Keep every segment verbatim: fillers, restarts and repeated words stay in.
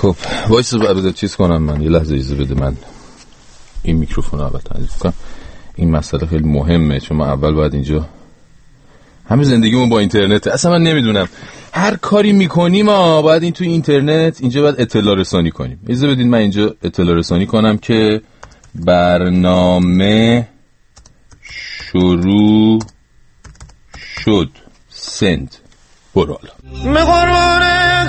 خب وایس رو چیز کنم من یه لحظه اجازه بده من این میکروفون رو اول تعریف کنم. این مسئله خیلی مهمه چون ما اول باید اینجا همه زندگیمون با اینترنته. اصلا من نمیدونم هر کاری میکنیم ما باید این توی اینترنت اینجا باید اطلاع رسانی کنیم. اجازه بدین من اینجا اطلاع رسانی کنم که برنامه شروع شد. سند برو حالا.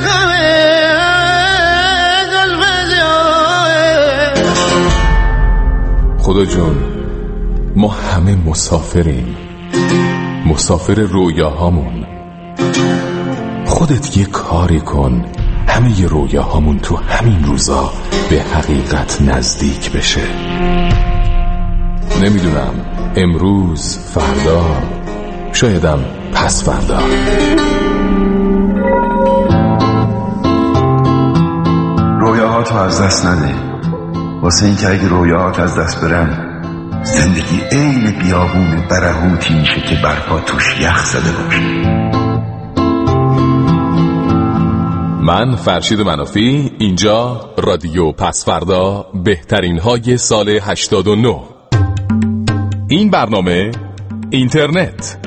خدا جون ما همه مسافریم، مسافر رویاهامون. خودت یه کاری کن همه ی رویاهامون تو همین روزا به حقیقت نزدیک بشه. نمیدونم امروز، فردا، شایدم پس فردا. رویاهاتو از دست نده، واسه این که اگه رویاهات از دست برن زندگی عین بیابون برهوتی میشه که برپا توش یخ زده باشه. من فرشید منافی، اینجا رادیو پس فردا، بهترین های سال هشتاد و نه. این برنامه اینترنت.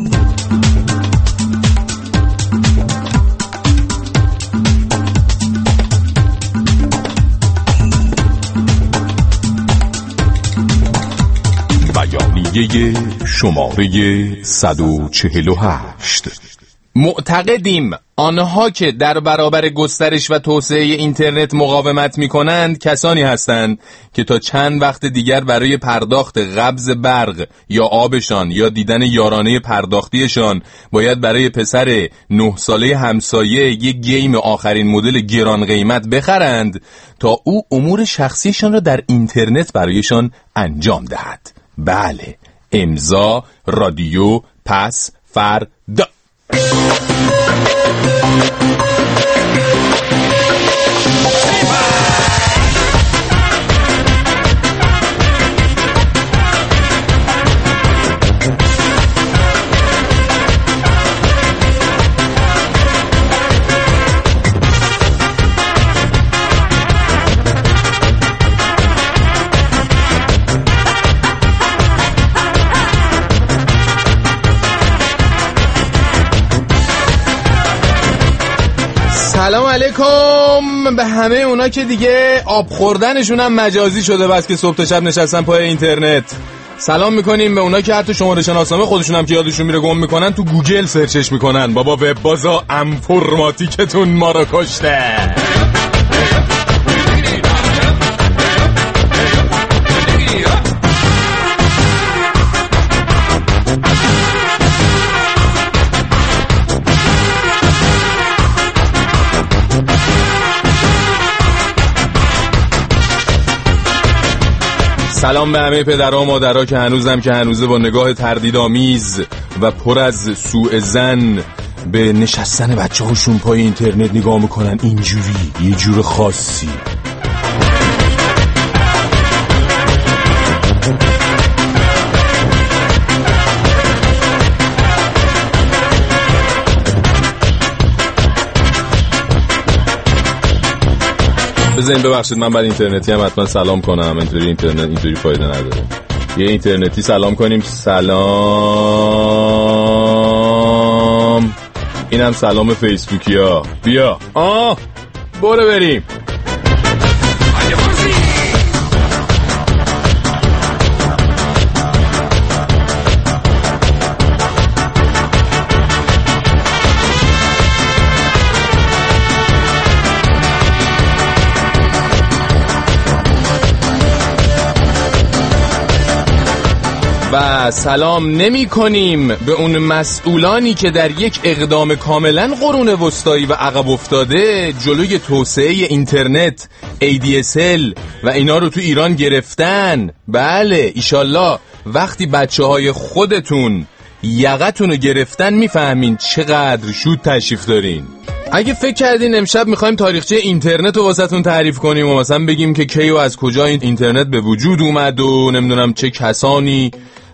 بیانیه شماره صد و چهل و هشت. معتقدیم آنها که در برابر گسترش و توسعه اینترنت مقاومت می‌کنند کسانی هستند که تا چند وقت دیگر برای پرداخت قبض برق یا آبشان یا دیدن یارانه پرداختیشان باید برای پسر نه ساله همسایه یک گیم آخرین مدل گران قیمت بخرند تا او امور شخصیشان را در اینترنت برایشان انجام دهد. بله، امضا رادیو پس فردا. سلام علیکم به همه اونا که دیگه آب خوردنشون هم مجازی شده بس که صبح تا شب نشستن پای اینترنت. سلام میکنیم به اونا که حتی شماره شناسنامه خودشون هم که یادشون میره گم میکنن تو گوگل سرچش میکنن. بابا وب بازا انفرماتیکتون ما رو کشته. سلام به همه پدرها و مادرها که هنوزم که هنوزه با نگاه تردیدآمیز و پر از سوء ظن به نشستن بچه هاشون پای اینترنت نگاه میکنن. اینجوری یه جور خاصی. بذارین ببخشید من بعد اینترنتی هم حتما سلام کنم. اینطوری اینترنت اینطوری فایده نداره. یه اینترنتی سلام کنیم. سلام. اینم سلام فیسبوکی ها. بیا آه برو بریم. و سلام نمی کنیم به اون مسئولانی که در یک اقدام کاملا قرون وسطایی و عقب افتاده جلوی توسعه اینترنت ای دی اس ال و اینا رو تو ایران گرفتن. بله ایشالله وقتی بچه های خودتون یقتون رو گرفتن میفهمین چقدر شود تشریف دارین. اگه فکر کردین امشب میخوایم تاریخچه اینترنت رو واسهتون تعریف کنیم و مثلا بگیم که کی و از کجا این اینترنت به وجود اومد و نمیدونم چه کسانی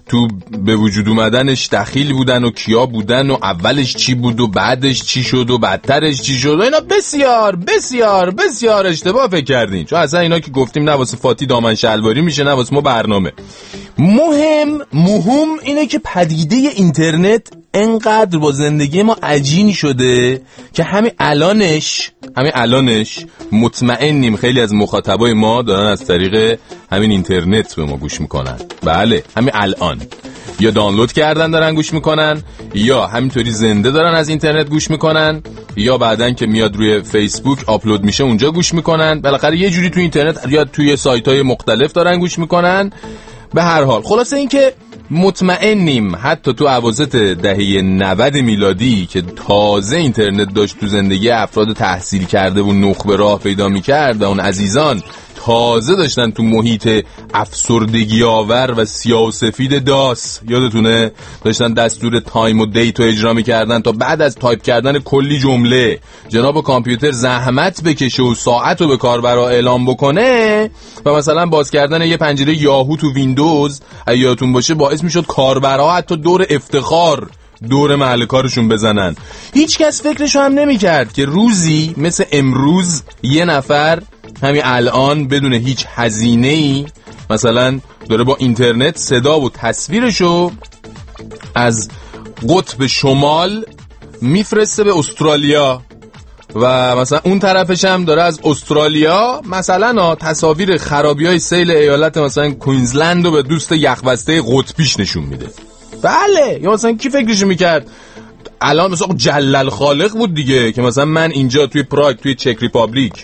تو به وجود اومدنش دخیل بودن و کیا بودن و اولش چی بود و بعدش چی شد و بعدترش چی شد و اینا بسیار بسیار بسیار اشتباه فکر کردین، چون اصلا اینا که گفتیم نه واسه فاتی دامن شلواری میشه نه واسه ما برنامه. مهم مهم اینه که پدیده اینترنت انقدر با زندگی ما عجین شده که همین الانش همین الانش مطمئنیم خیلی از مخاطبای ما دارن از طریق همین اینترنت به ما گوش میکنن. بله همین الان یا دانلود کردن دارن گوش میکنن، یا همینطوری زنده دارن از اینترنت گوش میکنن، یا بعدن که میاد روی فیسبوک آپلود میشه اونجا گوش میکنن. بالاخره یه جوری تو اینترنت یا توی سایت‌های مختلف دارن گوش میکنن. به هر حال خلاصه این که مطمئنیم حتی تو اواسط دهه نود میلادی که تازه اینترنت داشت تو زندگی افراد تحصیل کرده و نخبه راه پیدا میکرد و اون عزیزان تازه داشتن تو محیط افسردگی آور و سیاه‌وسفید داس، یادتونه داشتن دستور تایم و دیت رو اجرا میکردن تا بعد از تایپ کردن کلی جمله جناب کامپیوتر زحمت بکشه و ساعت رو به کاربرا اعلام بکنه و مثلا باز کردن یه پنجره یاهو تو ویندوز یادتون باشه باعث میشد کاربرا حتی دور افتخار دور محل کارشون بزنن. هیچ کس فکرشو هم نمی کرد که روزی مثل امروز یه نفر همین الان بدون هیچ هزینه‌ای مثلا داره با اینترنت صدا و تصویرشو از قطب شمال میفرسته به استرالیا و مثلا اون طرفش هم داره از استرالیا مثلا تصاویر خرابی‌های سیل ایالت مثلا کوینزلند رو به دوست یخبسته قطبیش نشون میده. بله، یا مثلا کی فکرشو میکرد الان مثلا جلال خالق بود دیگه که مثلا من اینجا توی پراگ توی چک ریپابلیک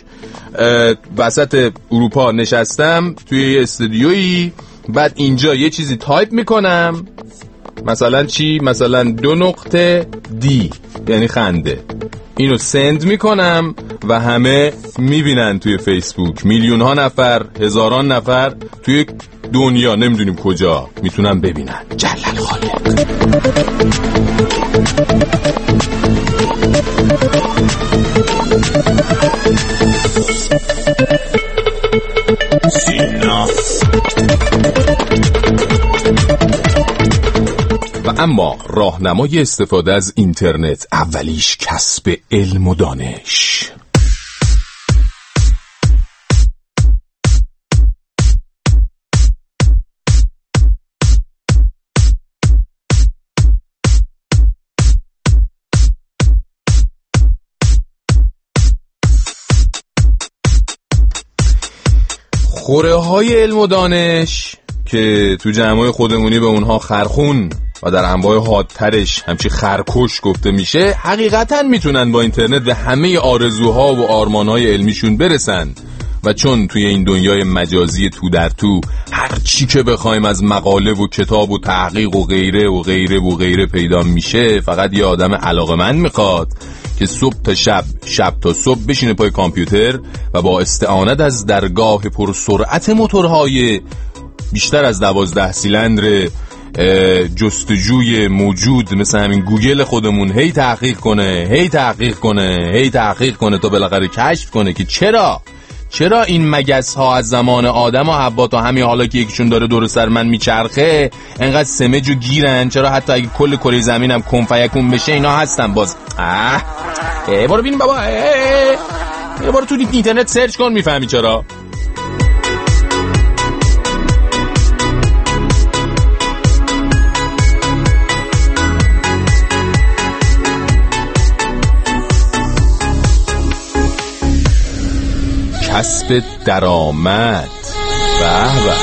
وسط اروپا نشستم توی استودیویی، بعد اینجا یه چیزی تایپ میکنم مثلا چی مثلا دو نقطه دی یعنی خنده، اینو سند میکنم و همه میبینن توی فیسبوک، میلیون ها نفر هزاران نفر توی دنیا نمیدونیم کجا میتونن ببینن. جلال خالق. و اما راهنمای استفاده از اینترنت اولیش کسب علم و دانش. خوره های علم و دانش که تو جمعای خودمونی به اونها خرخون و در انواع حادترش همچی خرکش گفته میشه، حقیقتا میتونن با اینترنت به همه آرزوها و آرمانهای علمیشون برسن و چون توی این دنیای مجازی تو در تو هر چی که بخوایم از مقاله و کتاب و تحقیق و غیره و غیره و غیره پیدا میشه، فقط یه آدم علاقه‌مند میخواد که صبح تا شب شب تا صبح بشینه پای کامپیوتر و با استعانت از درگاه پرسرعت موتورهای بیشتر از دوازده سیلندر جستجوی موجود مثل همین گوگل خودمون هی تحقیق کنه هی تحقیق کنه هی تحقیق کنه تا بالاخره کشف کنه که چرا چرا این مگس ها از زمان آدم و حوا تا همین حالا که یکیشون داره دور سر من میچرخه انقدر سمج و گیرن، چرا حتی اگه کل کره زمین هم کن فیکون بشه اینا هستن باز. اه ای برو ببین بابا، ای برو تو اینترنت سرچ کن میفهمی چرا. کسب درآمد. به به.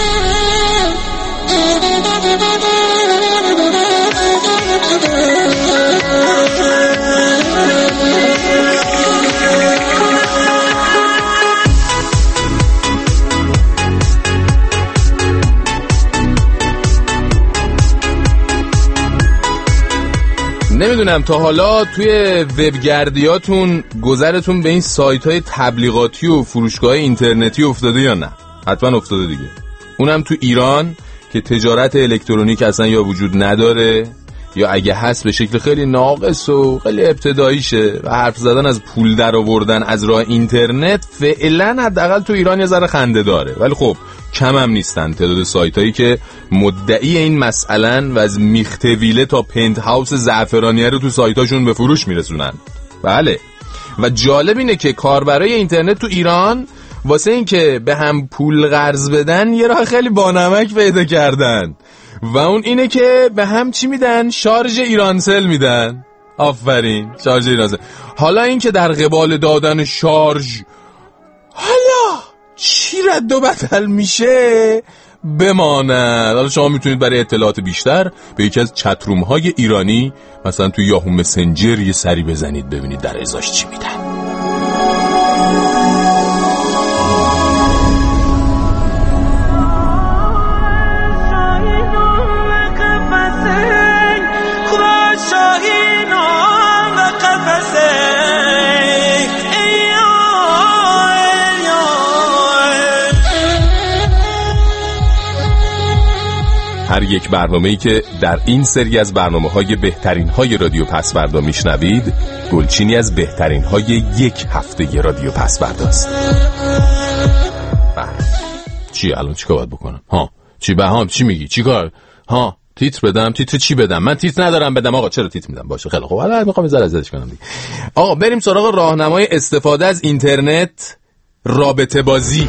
نمیدونم تا حالا توی وبگردیاتون گذرتون به این سایت‌های تبلیغاتی و فروشگاه اینترنتی افتاده یا نه؟ حتما افتاده دیگه. اونم تو ایران که تجارت الکترونیک اصلا یا وجود نداره یا اگه هست به شکل خیلی ناقص و خیلی ابتداییشه و حرف زدن از پول در آوردن از راه اینترنت فعلا حداقل تو ایران یه ذره خنده داره، ولی خب کم هم نیستن تعداد سایتایی که مدعی این مسئله‌ن و از میختویله تا پنت هاوس زعفرانیه رو تو سایتاشون به فروش میرسونن. بله، و جالب اینه که کاربرای اینترنت تو ایران واسه این که به هم پول قرض بدن یه راه خیلی بانمک پیدا کردن و اون اینه که به هم چی میدن؟ شارژ ایرانسل میدن. آفرین، شارژ ایرانسل. حالا این که در قبال دادن شارژ حالا چی رد و بدل میشه بماند. حالا شما میتونید برای اطلاعات بیشتر به یکی از چتروم های ایرانی مثلا تو یاهو مسنجر یه سری بزنید ببینید در ازاش چی میدن. هر یک برنامه‌ای که در این سری از برنامه‌های بهترین‌های رادیو پسوردا میشنوید گلچینی از بهترین‌های یک هفته رادیو پسورداست. چی الان چیکار باید بکنم؟ ها چی بهام چی میگی؟ چیکار؟ ها تیتر بدم؟ تیتر چی بدم؟ من تیتر ندارم بدم آقا. چرا تیتر میدم؟ باشه خیلی خوب. حالا میخوام زر ازش کنم دیگه. آقا بریم سراغ راهنمای استفاده از اینترنت، رابطه بازی.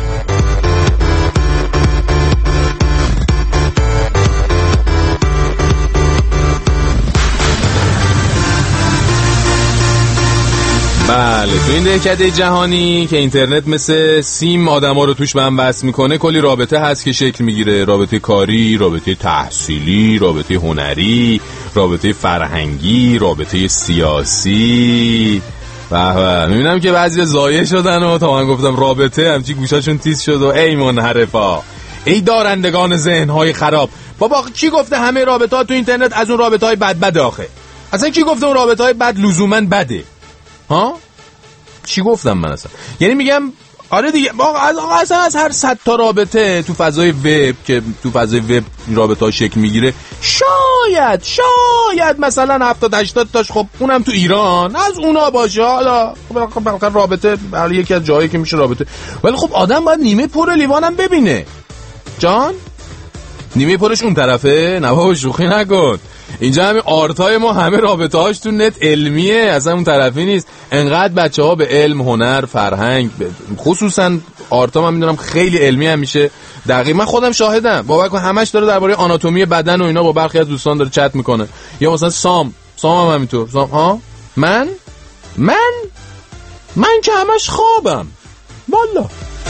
بله، تو این دهکده جهانی که اینترنت مثل سیم آدما رو توش به هم وصل میکنه کلی رابطه هست که شکل میگیره. رابطه کاری، رابطه تحصیلی، رابطه هنری، رابطه فرهنگی، رابطه سیاسی. به به، میبینم که بعضی ضایع شدن و تا من گفتم رابطه همچی گوشاشون تیز شد و ای منحرفا، ای دارندگان ذهنهای خراب. بابا کی گفته همه رابطه ها تو اینترنت از اون رابطه های بد بد آخه؟ اصلا کی گفته اون رابطه های بد لزوما بده؟ ها چی گفتم من اصلا؟ یعنی میگم آره دیگه، آقا اصلا از هر صد تا رابطه تو فضای وب که تو فضای وب رابطه ها شکل میگیره شاید شاید مثلا هفتاد هشتاد تاش خب اونم تو ایران از اونا باشه. حالا خب رابطه برای یکی از جایی که میشه رابطه، ولی خب آدم باید نیمه پر لیوانم ببینه. جان نیمه پرش اون طرفه؟ نه بابا شوخی نکن. اینجا همین آرتای ما همه رابطه هاش تو نت علمیه، اصلا اون طرفی نیست. انقدر بچه ها به علم، هنر، فرهنگ، خصوصا آرتا من میدونم خیلی علمی هم میشه. دقیقا من خودم شاهدم. بابا کن همش داره درباره آناتومی بدن و اینا با برخی از دوستان داره چت میکنه. یا مثلا سام سام هم همینطور. سام ها من من من که همش خوابم والا.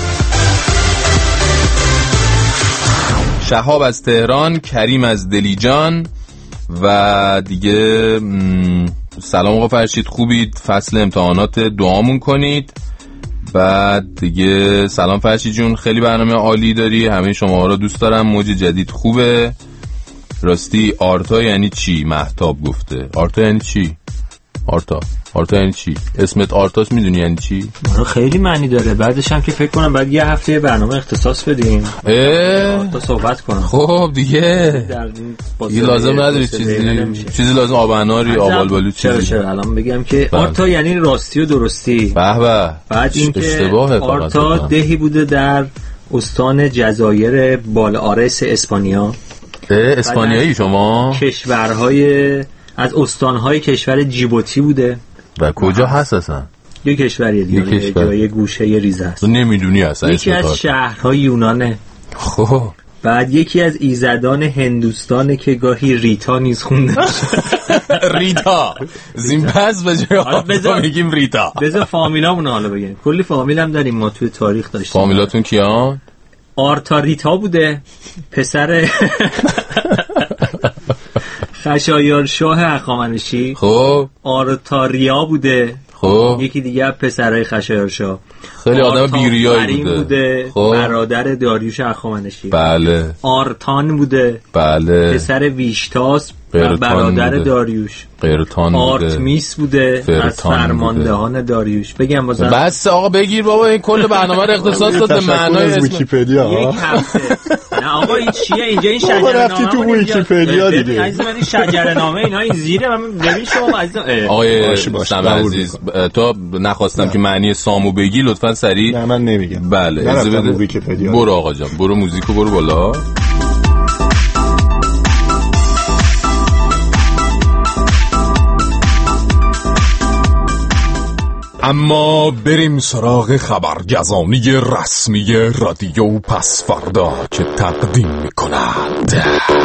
شهاب از تهران، کریم از دلیجان و دیگه سلام آقا فرشید خوبید؟ فصل امتحانات دعامون کنید. بعد دیگه سلام فرشید جون، خیلی برنامه عالی داری، همه شما رو دوست دارم، موج جدید خوبه. راستی آرتا یعنی چی؟ مهتاب گفته. آرتا یعنی چی؟ آرتا آرتا یعنی چی؟ اسمت آرتاست، میدونی یعنی چی؟ آره خیلی معنی داره. بعدش هم که فکر کنم بعد یه هفته برنامه اختصاص بدیم آرتا صحبت کنم. خب دیگه دیگه لازم نداری چیزی چیزی لازم آب اناری آب آلبالو چیزی. چرا چرا الان بگم که آرتا یعنی راستی و درستی. به به. بعد اینکه آرتا دهی بوده در استان جزایر بالآرس اسپانیا. اسپانیایی شما؟ کشورهای از استانهای کشور جیبوتی بوده. و کجا هست اصلا؟ یه کشوریه دیگه، یه جای گوشه یه ریزه است. تو نمیدونی اصلا. یکی از شهرهای یونانه. خب بعد یکی از ایزدان هندوستانه که گاهی ریتا نیز خونده میشه. ریتا زین پس به جای آرتا میگیم ریتا. بذار فامیلامون حالا بگیم. کلی فامیل هم داریم ما توی تاریخ داشتیم. فامیلاتون کیان؟ آرتا ریتا بوده، پسر خشایار شاه هخامنشی. خب آرتاریا بوده. خب یکی دیگه خسرای خشایار شاه. خیلی آدم بیریایی بوده. بوده. خب برادر داریوش هخامنشی. بله. آرتان بوده. بله. پسر ویشتاس برادر بوده. داریوش قرتان آرتمیس بوده از فرماندهان داریوش. بگم بازم بس آقا بگیر بابا، این کل برنامه رو اختصاص داد به معنای اسم ویکی‌پدیا. یک هفته نه آقا این چیه اینجا این شجره‌نامه تو ویکی‌پدیا دیگه عزیز من این شجره‌نامه اینا این زیره من ببین شما عزیز آقای سام عزیز تو نخواستم که معنی سامو بگی لطفاً سریع. نه من نمیگم. بله برو آقا جان برو موزیکو برو بالا. اما بریم سراغ خبرگزانی رسمی رادیو پس فردا که تقدیم می‌کند.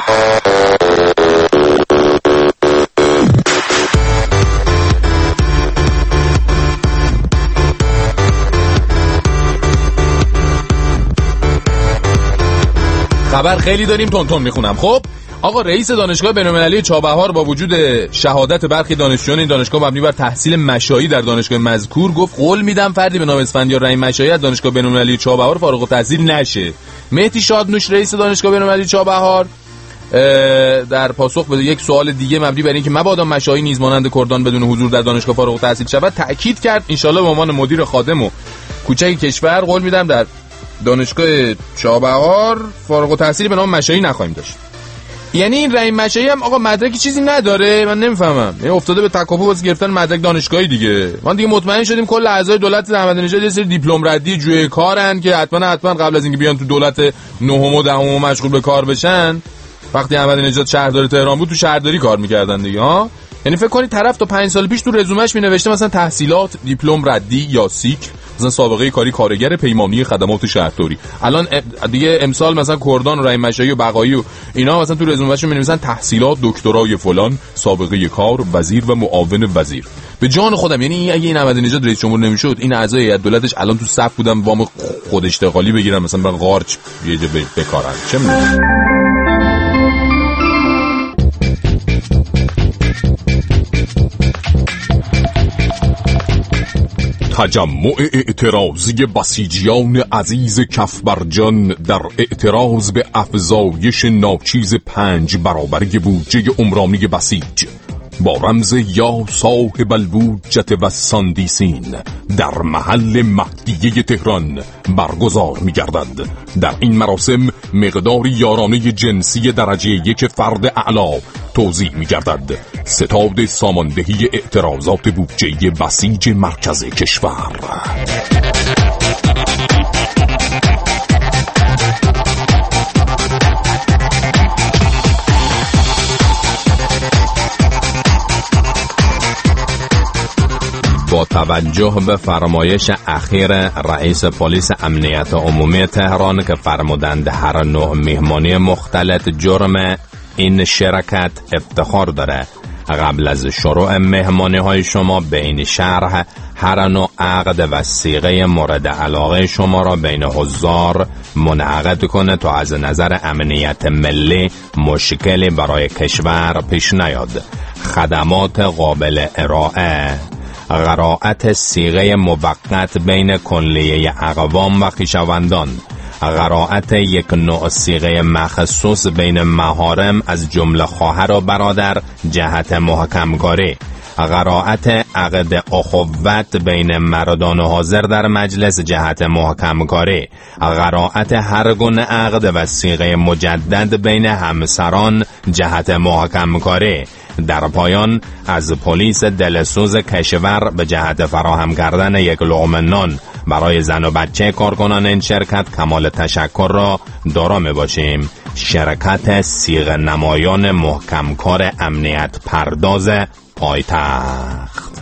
خبر خیلی داریم، تون تون میخونم. خب آقا رئیس دانشگاه بین‌المللی چابهار با وجود شهادت برخی دانشجویان این دانشگاه مبنی بر تحصیل مشایی در دانشگاه مذکور گفت قول میدم فردی به نام اسفندیار رحیم مشایی از دانشگاه بین‌المللی چابهار فارغ التحصیل نشه. مهدی شادنوش رئیس دانشگاه بین‌المللی چابهار در پاسخ به یک سوال دیگه مبنی بر اینکه مبادا مشایی نیز مانند کردان بدون حضور در دانشگاه فارغ التحصیل شود تاکید کرد ان شاءالله به عنوان مدیر خادم و کوچک کشور قول میدم در دانشگاه چابهار فارغ التحصیل به نام مشایی نخواهیم داشت. یعنی این رحیم مشایی هم آقا مدرکی چیزی نداره؟ من نمیفهمم. یعنی افتاده به تکاپو واسه گرفتن مدرک دانشگاهی دیگه. ما دیگه مطمئن شدیم کل اعضای دولت احمدی‌نژاد یه سری دیپلم ردی جوی کارن که حتما حتما قبل از اینکه بیان تو دولت نهم و دهم و مشغول به کار بشن، وقتی احمدی‌نژاد شهردار تهران بود تو شهرداری کار می‌کردن دیگه ها. یعنی فکر کنید طرف تا پنج سال پیش تو رزومش می‌نوشته مثلا تحصیلات دیپلم ردی یا سیکل، مثلا سابقه کاری کارگر پیمانی خدمات شهرداری. الان دیگه امسال مثلا کردان و رحیم مشایی و بقایی و اینا مثلا تو رزومه‌شون می‌نویسن تحصیلات دکترای فلان، سابقه کار وزیر و معاون وزیر. به جان خودم یعنی اگه این احمدی‌نژاد رئیس جمهور نمیشد این اعضای هیئت دولتش الان تو صف بودن وام خود اشتغالی بگیرن مثلا برای قارچ یه جا بکارن. چه می‌دونم. تجمع اعتراضی بسیجیان عزیز کفبرجان در اعتراض به افزایش ناچیز پنج برابری بودجه عمرانی بسیج با رمز یا صاحب البودجه و ساندیسین در محل مهدیه تهران برگزار می گردد. در این مراسم مقدار یارانه جنسی درجه یک فرد اعلا توزیع می گردد. ستاد ساماندهی اعتراضات بودجه بسیج مرکز کشور. با توجه به فرمایش اخیر رئیس پلیس امنیت عمومی تهران که فرمودند هر نوع مهمانی مختلط جرم، این شرکت افتخار داره قبل از شروع مهمانی های شما به این شرح هر نوع عقد و صیغه مورد علاقه شما را بین حضار منعقد کنه تا از نظر امنیت ملی مشکلی برای کشور پیش نیاد. خدمات قابل ارائه: قرائت صیغه موقت بین کلیه اقوام و خویشاوندان، قرائت یک نوع صیغه مخصوص بین محارم از جمله خواهر و برادر جهت محکم‌کاری، قرائت عقد اخوت بین مردان حاضر در مجلس جهت محکم‌کاری، قرائت هر گونه عقد و صیغه مجدد بین همسران جهت محکم‌کاری. در پایان از پلیس دلسوز کشور به جهت فراهم کردن یک لقمه نان برای زن و بچه کارکنان این شرکت کمال تشکر را دارا می باشیم. شرکت صیغه نمایان محکمکار امنیت پرداز پایتخت.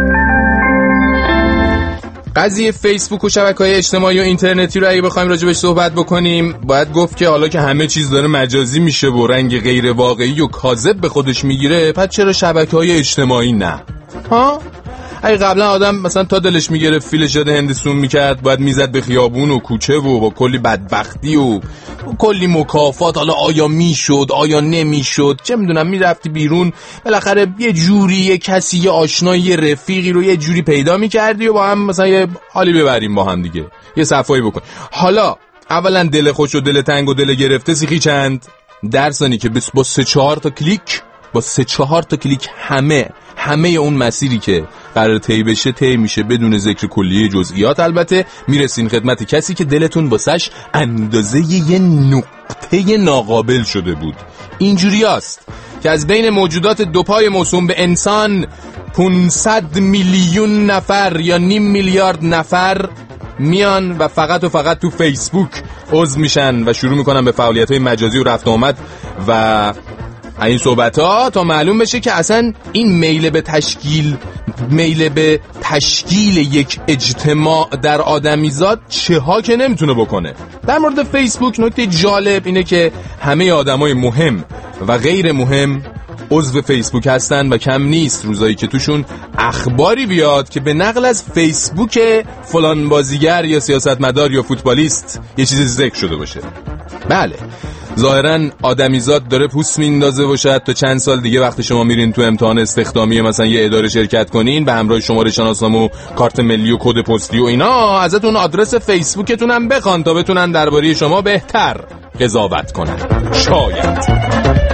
قضیه فیسبوک و شبکه‌های اجتماعی و اینترنتی رو اگه بخوایم راجع بهش صحبت بکنیم باید گفت که حالا که همه چیز داره مجازی میشه و رنگ غیر واقعی و کاذب به خودش میگیره، پس چرا شبکه‌های اجتماعی نه؟ ها؟ اگه قبلا آدم مثلا تا دلش میگرفت فیلش یاد هندسون میکرد باید میزد به خیابون و کوچه و با کلی بدبختی و کلی مکافات، حالا آیا میشد آیا نمیشد چه میدونم، میرفتی بیرون بالاخره یه جوری یه کسی یه آشنایی یه رفیقی رو یه جوری پیدا میکردی و با هم مثلا یه حالی ببریم با هم دیگه یه صفایی بکن. حالا اولا دل خوش و دل تنگ و دل گرفته سیخی چند درسانی که با سه چهار تا کلیک با سه چهار تا کلیک همه همه اون مسیری که قرار طی بشه طی میشه، بدون ذکر کلیه جزئیات. البته میرسین خدمت کسی که دلتون واسش اندازه یه نقطه ناقابل شده بود. اینجوری است که از بین موجودات دو پای موسوم به انسان پانصد میلیون نفر یا نیم میلیارد نفر میان و فقط و فقط تو فیسبوک عضو میشن و شروع میکنن به فعالیت‌های مجازی و رفت و آمد و این صحبت‌ها تا معلوم بشه که اصلا این میل به تشکیل میل به تشکیل یک اجتماع در آدمیزاد چه ها که نمیتونه بکنه. در مورد فیسبوک نکته جالب اینه که همه آدمای مهم و غیر مهم عضو فیسبوک هستن و کم نیست روزایی که توشون اخباری بیاد که به نقل از فیسبوک فلان بازیگر یا سیاستمدار یا فوتبالیست یه چیزی ذکر شده باشه. بله، ظاهراً آدمیزاد داره پوست میندازه و شاید تا چند سال دیگه وقتی شما میرین تو امتحان استخدامی مثلا یه اداره شرکت کنین به همراه شماره شناسنامه و کارت ملی و کد پستی و اینا ازتون آدرس فیسبوکتون هم بخوان تا بتونن درباره شما بهتر قضاوت کنن. شاید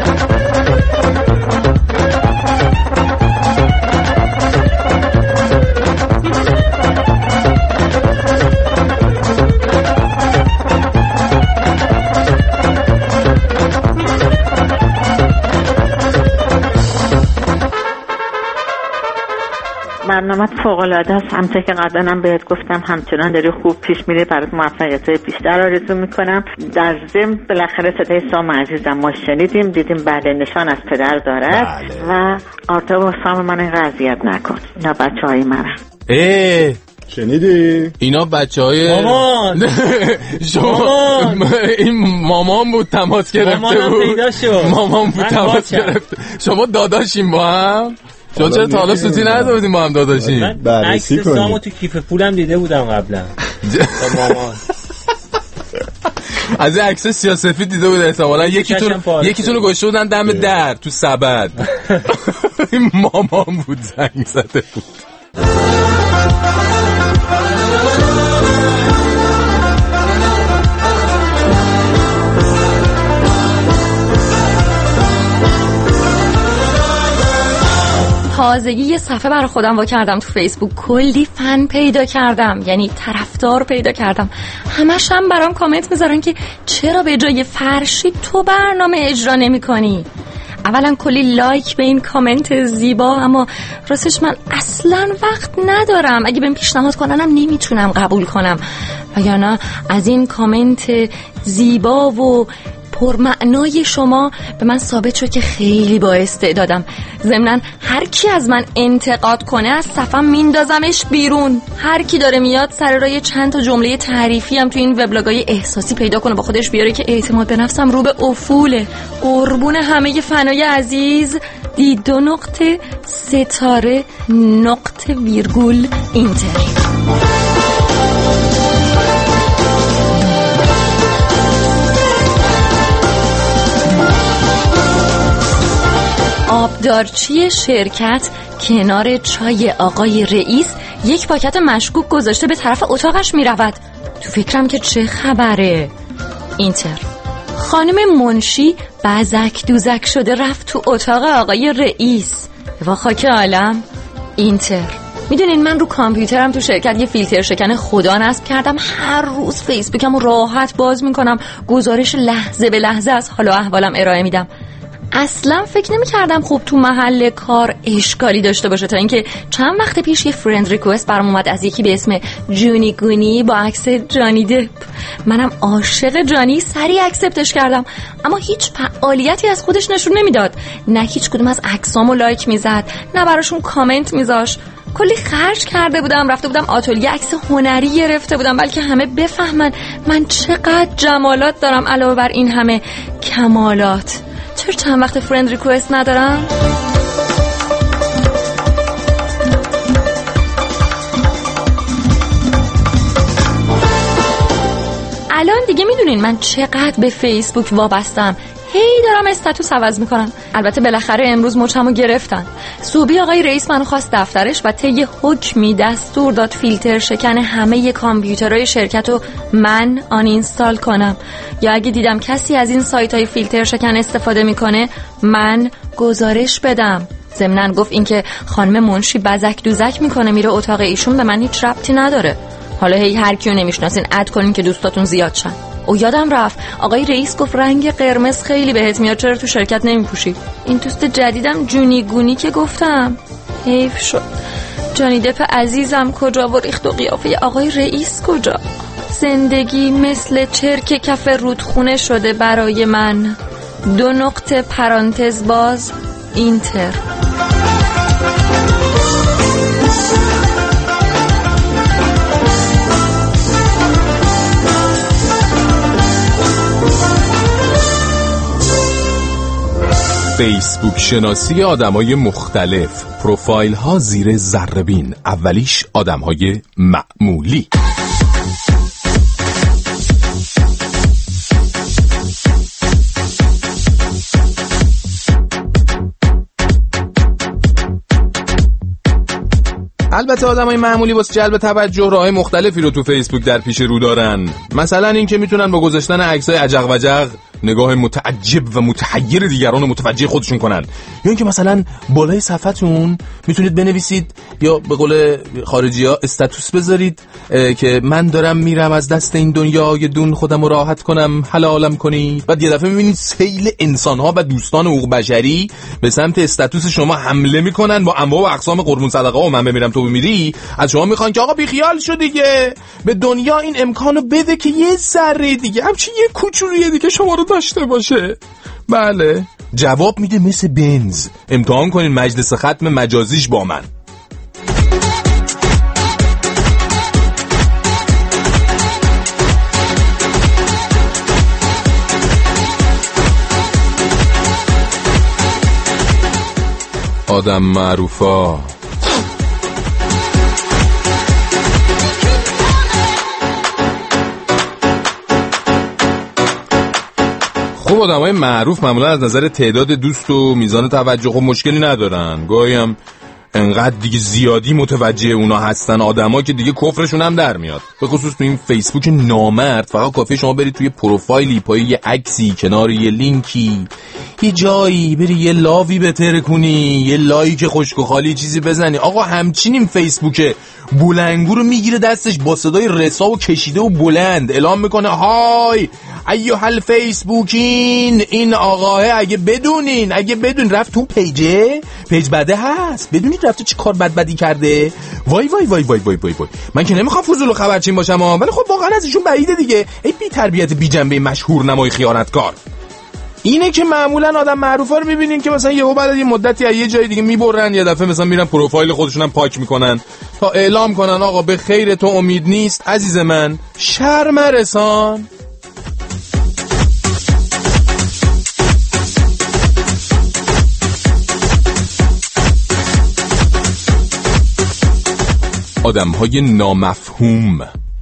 برنامه فوق‌العاده است. همونطور که قبلا هم بهت گفتم همچنان داری خوب پیش میری، برات موفقیت‌های بیشتر آرزو میکنم. در ضمن بالاخره صدای سام عزیزم ما شنیدیم، دیدیم بله نشان از پدر دارد. بله. و آرتا و سام من این اذیت نکن، اینا بچه‌های منم. اه شنیدی؟ اینا بچه‌های مامان شما مامان. این مامان بود تماس گرفته بود. پیدا شد. مامان بود تماس گرفته. شما داداشیم با هم؟ شما چرا تا حالا سوتی نداده بودیم با هم داداشیم؟ بررسی کنیم. عکس سامو تو کیف پولم دیده بودم قبلا. مامان از این عکس سیاه‌سفید دیده بود احتمالاً یکیتون یکیتون رو گذاشته بودن دم در تو سبد. این مامان بود زنگ زده بود. تازگی یه صفحه برای خودم وا کردم تو فیسبوک، کلی فن پیدا کردم، یعنی طرفدار پیدا کردم. همش هم برام کامنت میذارن که چرا به جای فرشی تو برنامه اجرا نمی کنی. اولا کلی لایک به این کامنت زیبا، اما راستش من اصلا وقت ندارم. اگه بهم پیشنهاد کننم نمیتونم قبول کنم، وگرنه از این کامنت زیبا و پرمعنای شما به من ثابت شد که خیلی با استعدادم. ضمناً هر کی از من انتقاد کنه از صفم میندازمش بیرون. هر کی داره میاد سر راه چند تا جمله تعریفی هم تو این وبلاگای احساسی پیدا کنه با خودش بیاره که اعتماد به نفسم رو به افوله. قربون همه فنای عزیز. دی دو نقطه ستاره نقطه ویرگول اینتر. آبدارچی شرکت کنار چای آقای رئیس یک پاکت مشکوک گذاشته به طرف اتاقش می رود. تو فکرم که چه خبره. اینتر. خانم منشی بزک دوزک شده رفت تو اتاق آقای رئیس. و خاک عالم. اینتر. میدونین من رو کامپیوترم تو شرکت یه فیلتر شکن خدا نصب کردم. هر روز فیسبوکم رو راحت باز میکنم، گزارش لحظه به لحظه از حال و احوالم ارائه میدم. اصلا فکر نمی کردم خب تو محل کار اشکالی داشته باشه، تا اینکه چند وقت پیش یه فرند ریکوست برام اومد از یکی به اسم جونی گونی با عکس جانی دپ. منم عاشق جانی، سریع اکسپتش کردم، اما هیچ فعالیتی از خودش نشون نمیداد. نه هیچ کدوم از عکسامو لایک میزد، نه براشون کامنت میذاشت. کلی خرج کرده بودم، رفته بودم آتلیه عکس هنری گرفته بودم بلکه همه بفهمن من چقدر جمالات دارم علاوه بر این همه کمالات. چرا چند وقت فرند ریکوست ندارم؟ الان دیگه میدونین من چقدر به فیسبوک وابستم. هی دارم استاتوس عوض میکنم. البته بالاخره امروز مچمو گرفتن. صبحی آقای رئیس منو خواست دفترش و طی حکمی دستور داد فیلتر شکن همه کامپیوترهای شرکت رو من آن اینستال کنم، یا اگه دیدم کسی از این سایت های فیلتر شکن استفاده میکنه من گزارش بدم. ضمناً گفت اینکه خانم منشی بزک دوزک میکنه میره اتاق ایشون به من هیچ ربطی نداره. حالا هی هر کیو نمیشناسین اد کنین که دوستاتون زیاد شن. او یادم رفت آقای رئیس گفت رنگ قرمز خیلی بهت میاد، چرا تو شرکت نمیپوشی؟ این دوست جدیدم جونی گونی که گفتم حیف شد. جانی دپ عزیزم کجا و ریخت و قیافه آقای رئیس کجا؟ زندگی مثل چرک کف رودخونه شده برای من. دو نقطه پرانتز باز اینتر. فیسبوک شناسی آدمای مختلف، پروفایل ها زیر ذره‌بین. اولیش آدمهای معمولی. البته آدمای معمولی واسه جلب توجه راههای مختلفی رو تو فیسبوک در پیش رو دارن. مثلا این که میتونن با گذاشتن عکسای عجق وجق نگاه متعجب و متحیر دیگران رو متوجه خودشون کنن، یا اینکه مثلا بالای صفحتون میتونید بنویسید یا به قول خارجی‌ها استاتوس بذارید که من دارم میرم از دست این دنیای دون خودم رو راحت کنم حلالم کنی. بعد یه دفعه میبینید سیل انسان‌ها و دوستان حقوق بشری به سمت استاتوس شما حمله میکنن با انواع و اقسام قربون صدقه و من بمیرم تو بمیری. از شما میخوان که آقا بیخیال شو دیگه، به دنیا این امکانو بده که یه ذره دیگه همچین یه کوچولویه دیگه شما رو داشته باشه. بله جواب میده مثل بنز. امتحان کنین مجلس ختم مجازیش با من. آدم معروفا. خب آدمای معروف معمولا از نظر تعداد دوست و میزان توجه خب مشکلی ندارن. گاهی هم انقدر دیگه زیادی متوجه اونا هستن آدما که دیگه کفرشون هم در میاد. به خصوص تو این فیسبوک نامرد فقط کافیه شما برید توی پروفایلی پای یه عکسی کنار یه لینکی یه جایی بری یه لاوی بتر کنی، یه لایک خشک و خالی چیزی بزنی، آقا همچین این فیسبوک بولنگو رو میگیره دستش با صدای رسا و کشیده و بلند اعلام میکنه های ایوه الفیسبوکین، این آقاه اگه بدونین اگه بدون رفت تو پیجه پیج بده هست، بدونید رفته چه کار بد بدی کرده. وای وای وای وای وای وای وای من که نمیخوام فضول و خبرچین باشم ها، ولی خب واقعا از ایشون بعیده دیگه. ای بی تربیت بی جنبه مشهور نمای خیانتکار. اینه که معمولا آدم معروفا رو میبینین که مثلا یهو بعد از یه مدتی از یه جای دیگه میبرن، یه دفعه مثلا میرن پروفایل خودشون هم پاک میکنن تا اعلام کنن آقا به خیر تو امید نیست عزیز من، شرم رسان. آدم‌های نامفهوم.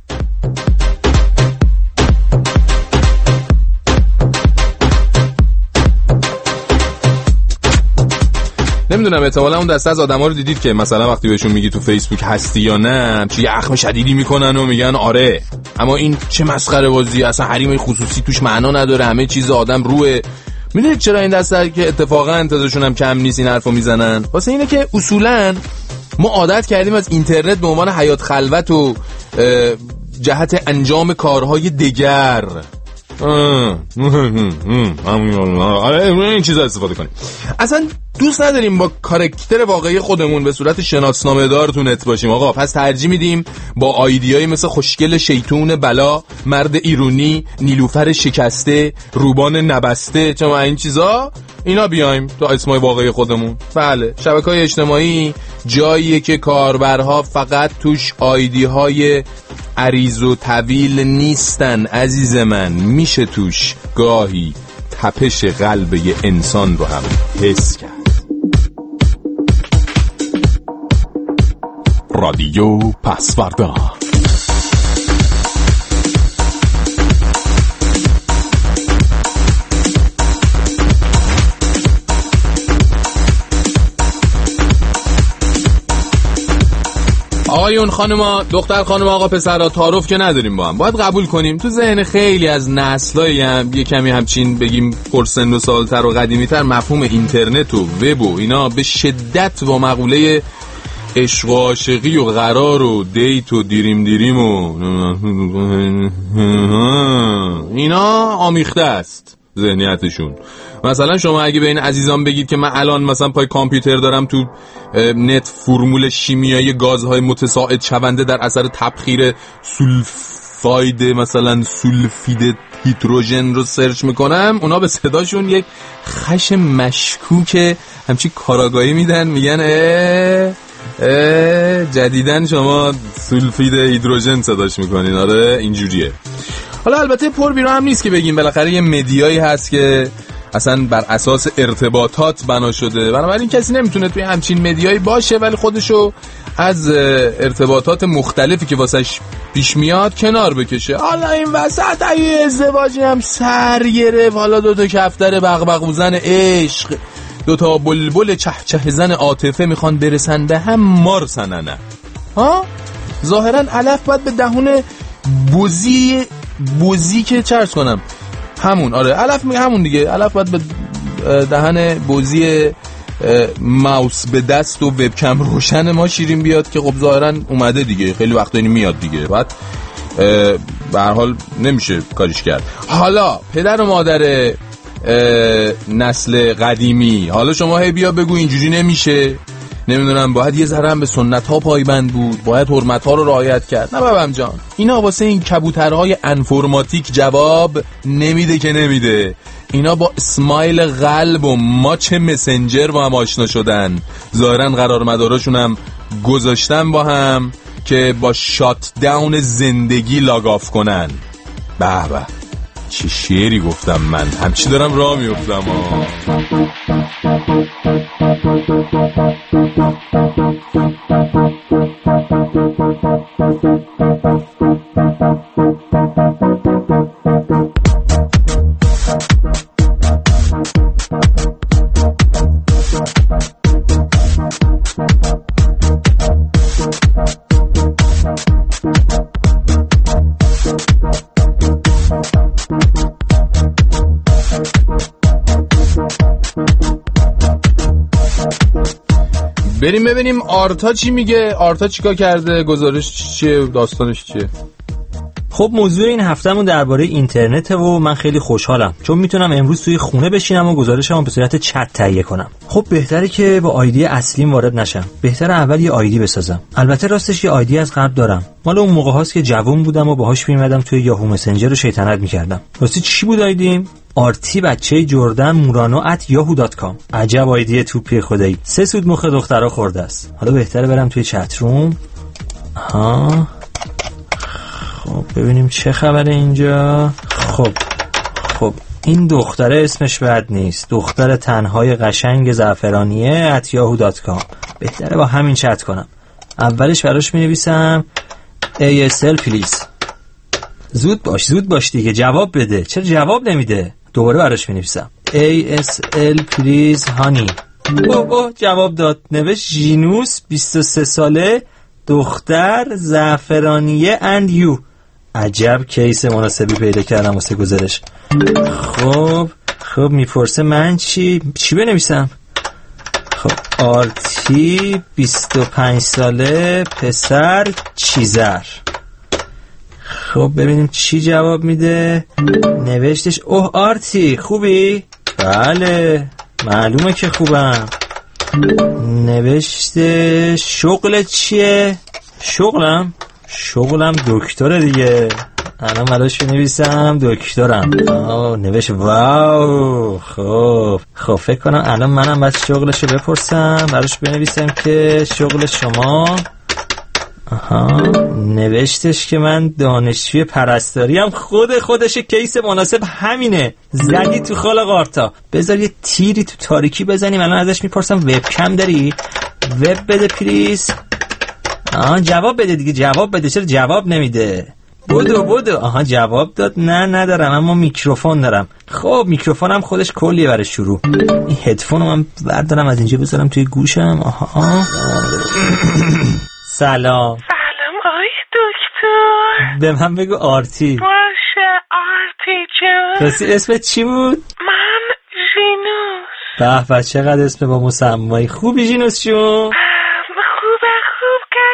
نمیدونم احتمالا اون دسته از آدما رو دیدید که مثلا وقتی بهشون میگی تو فیسبوک هستی یا نه چه اخم شدیدی میکنن و میگن آره، اما این چه مسخره بازی، اصلا حریم خصوصی توش معنا نداره، همه چیز آدم روه. میدونید چرا این دسته که اتفاقا انتظارشون هم کم نیست این حرفو میزنن؟ واسه اینه که اصولا ما عادت کردیم از اینترنت به عنوان حیات خلوت و جهت انجام کارهای دیگر این چیزا استفاده کنیم. اصلا دوست نداریم با کاراکتر واقعی خودمون به صورت شناسنامه دار تو نت باشیم آقا. پس ترجیح میدیم با آیدیایی مثل خوشگل شیطون بلا، مرد ایرونی، نیلوفر شکسته، روبان نبسته، چما این چیزا اینا بیایم تو اسمای واقعی خودمون. بله شبکه‌های اجتماعی جاییه که کاربرها فقط توش آیدی های عریض و طویل نیستن عزیز من، میشه توش گاهی تپش قلب یه انسان رو هم حس کرد. رادیو پسوردا. آقا آقایون خانوما دختر خانم آقا پسرا تعارف که نداریم با هم، باید قبول کنیم تو ذهن خیلی از نسلایی هم یه کمی همچین بگیم پرسن و سالتر و قدیمیتر مفهوم اینترنت و وب و اینا به شدت با مقوله عشق و عاشقی و قرار و دیت و دیریم دیریم و اینا آمیخته است ذهنیتشون. مثلا شما اگه به این عزیزان بگید که من الان مثلا پای کامپیوتر دارم تو نت فرمول شیمیایی گازهای متصاعد شونده در اثر تبخیر سولفاید مثلا سولفید هیدروژن رو سرچ میکنم، اونا به صداشون یک خشم مشکوک همچی کاراگاهی میدن، میگن اه اه جدیدن شما سولفید هیدروژن صداش میکنین. آره اینجوریه. حالا البته پر بیرا هم نیست که بگیم بالاخره یه مدیایی هست که اصلا بر اساس ارتباطات بنا شده، بنابراین کسی نمیتونه توی همچین مدیایی باشه ولی خودشو از ارتباطات مختلفی که واسش پیش میاد کنار بکشه. حالا این وسط اگه ازدواجی هم سر گرفت، حالا دوتا کفتر بغبغوزن عشق، دوتا بلبل چهچه زن عاطفه میخوان برسن به هم مار سننه ها، ظاهرا علف باید به دهون بوزی بوزی که چرس کنم همون، آره علف می همون دیگه، علف باید به دهن بوزی ماوس به دست و وبکم روشن ما شیرین بیاد که خب ظاهرا اومده دیگه، خیلی وقتا اینی میاد دیگه، بعد به هر حال نمیشه کاریش کرد. حالا پدر و مادر نسل قدیمی، حالا شما هی بیا بگو اینجوری نمیشه، نمیدونم باید یه ذره هم به سنت ها پایبند بود، باید حرمت ها رو رعایت کرد. نه بابام جان، اینا واسه این کبوترهای انفورماتیک جواب نمیده که نمیده. اینا با اسمایل قلب و ماچ مسنجر با هم آشنا شدن، ظاهرا قرار مداراشون هم گذاشتن با هم که با شات داون زندگی لاگ آف کنن. به به چه شعری گفتم من، همچی دارم راه میفتم ها. بریم ببینیم آرتا چی میگه. آرتا چیکار کرده؟ گزارش چیه؟ داستانش چیه؟ خب موضوع این هفتهمون درباره اینترنته و من خیلی خوشحالم چون میتونم امروز توی خونه بشینم و گزارشمو به صورت چت تهیه کنم. خب بهتره که با آیدی اصلیم وارد نشم، بهتره اول یه آیدی بسازم. البته راستش یه آیدی از قبل دارم، مال اون موقع هاست که جوون بودم و باهاش میومدم توی یاهو مسنجر رو شیطنت میکردم. راستی چی بود آیدیم؟ آرتی بچه جردن مورانو ات یاهو دات کام. عجب آیدی توپی خدایی، سه سود مخ دخترا خورده است. حالا بهتره برم توی چت روم. ها خب ببینیم چه خبره اینجا. خب خب این دختره اسمش بد نیست، دختر تنهای قشنگ زعفرانیه ات یاهو دات کام. بهتره با همین چت کنم. اولش براش می نویسم ای اس ال پلیز. زود باش زود باش دیگه، جواب بده. چرا جواب نمیده؟ دوباره براش می نویسم ای اس ال پلیز هانی. اوه اوه جواب داد. نوشت جینوس بیست و سه ساله دختر زعفرانیه اند یو. عجب کیس مناسبی پیدا کردم واسه گزارش. خب خب میپرسه من چی چی بنویسم؟ خب آرتی بیست و پنج ساله پسر چیزر. خب ببینیم چی جواب میده. نوشتش اوه آرتی خوبی؟ بله معلومه که خوبم. نوشته شغلت چیه؟ شغلم؟ شغلم دکتره دیگه. الان براش بنویسم دکترم. آه نوشت واو. خب خب فکر کنم الان منم باید شغلشو بپرسم. براش بنویسم که شغل شما. آها نوشتش که من دانشجوی پرستاریم. خود خودش کیس مناسب همینه. زدی تو خال قارتا. بذار یه تیری تو تاریکی بزنیم. الان ازش میپرسم وبکم داری؟ وب بده پلیز. آها جواب بده دیگه، جواب بده. چرا جواب نمیده؟ بودو بودو. آها جواب داد. نه ندارم اما میکروفون دارم. خب میکروفونم خودش کلیه برای شروع. این هدفون رو من بردارم از اینجا بذارم توی گوشم. آها سلام. به من بگو آرتی. باشه آرتی جون. راستی اسمت چی بود؟ من ژینوس. به به چقدر اسم با مسمایی. خوبی ژینوس جون؟ خوبه خوب که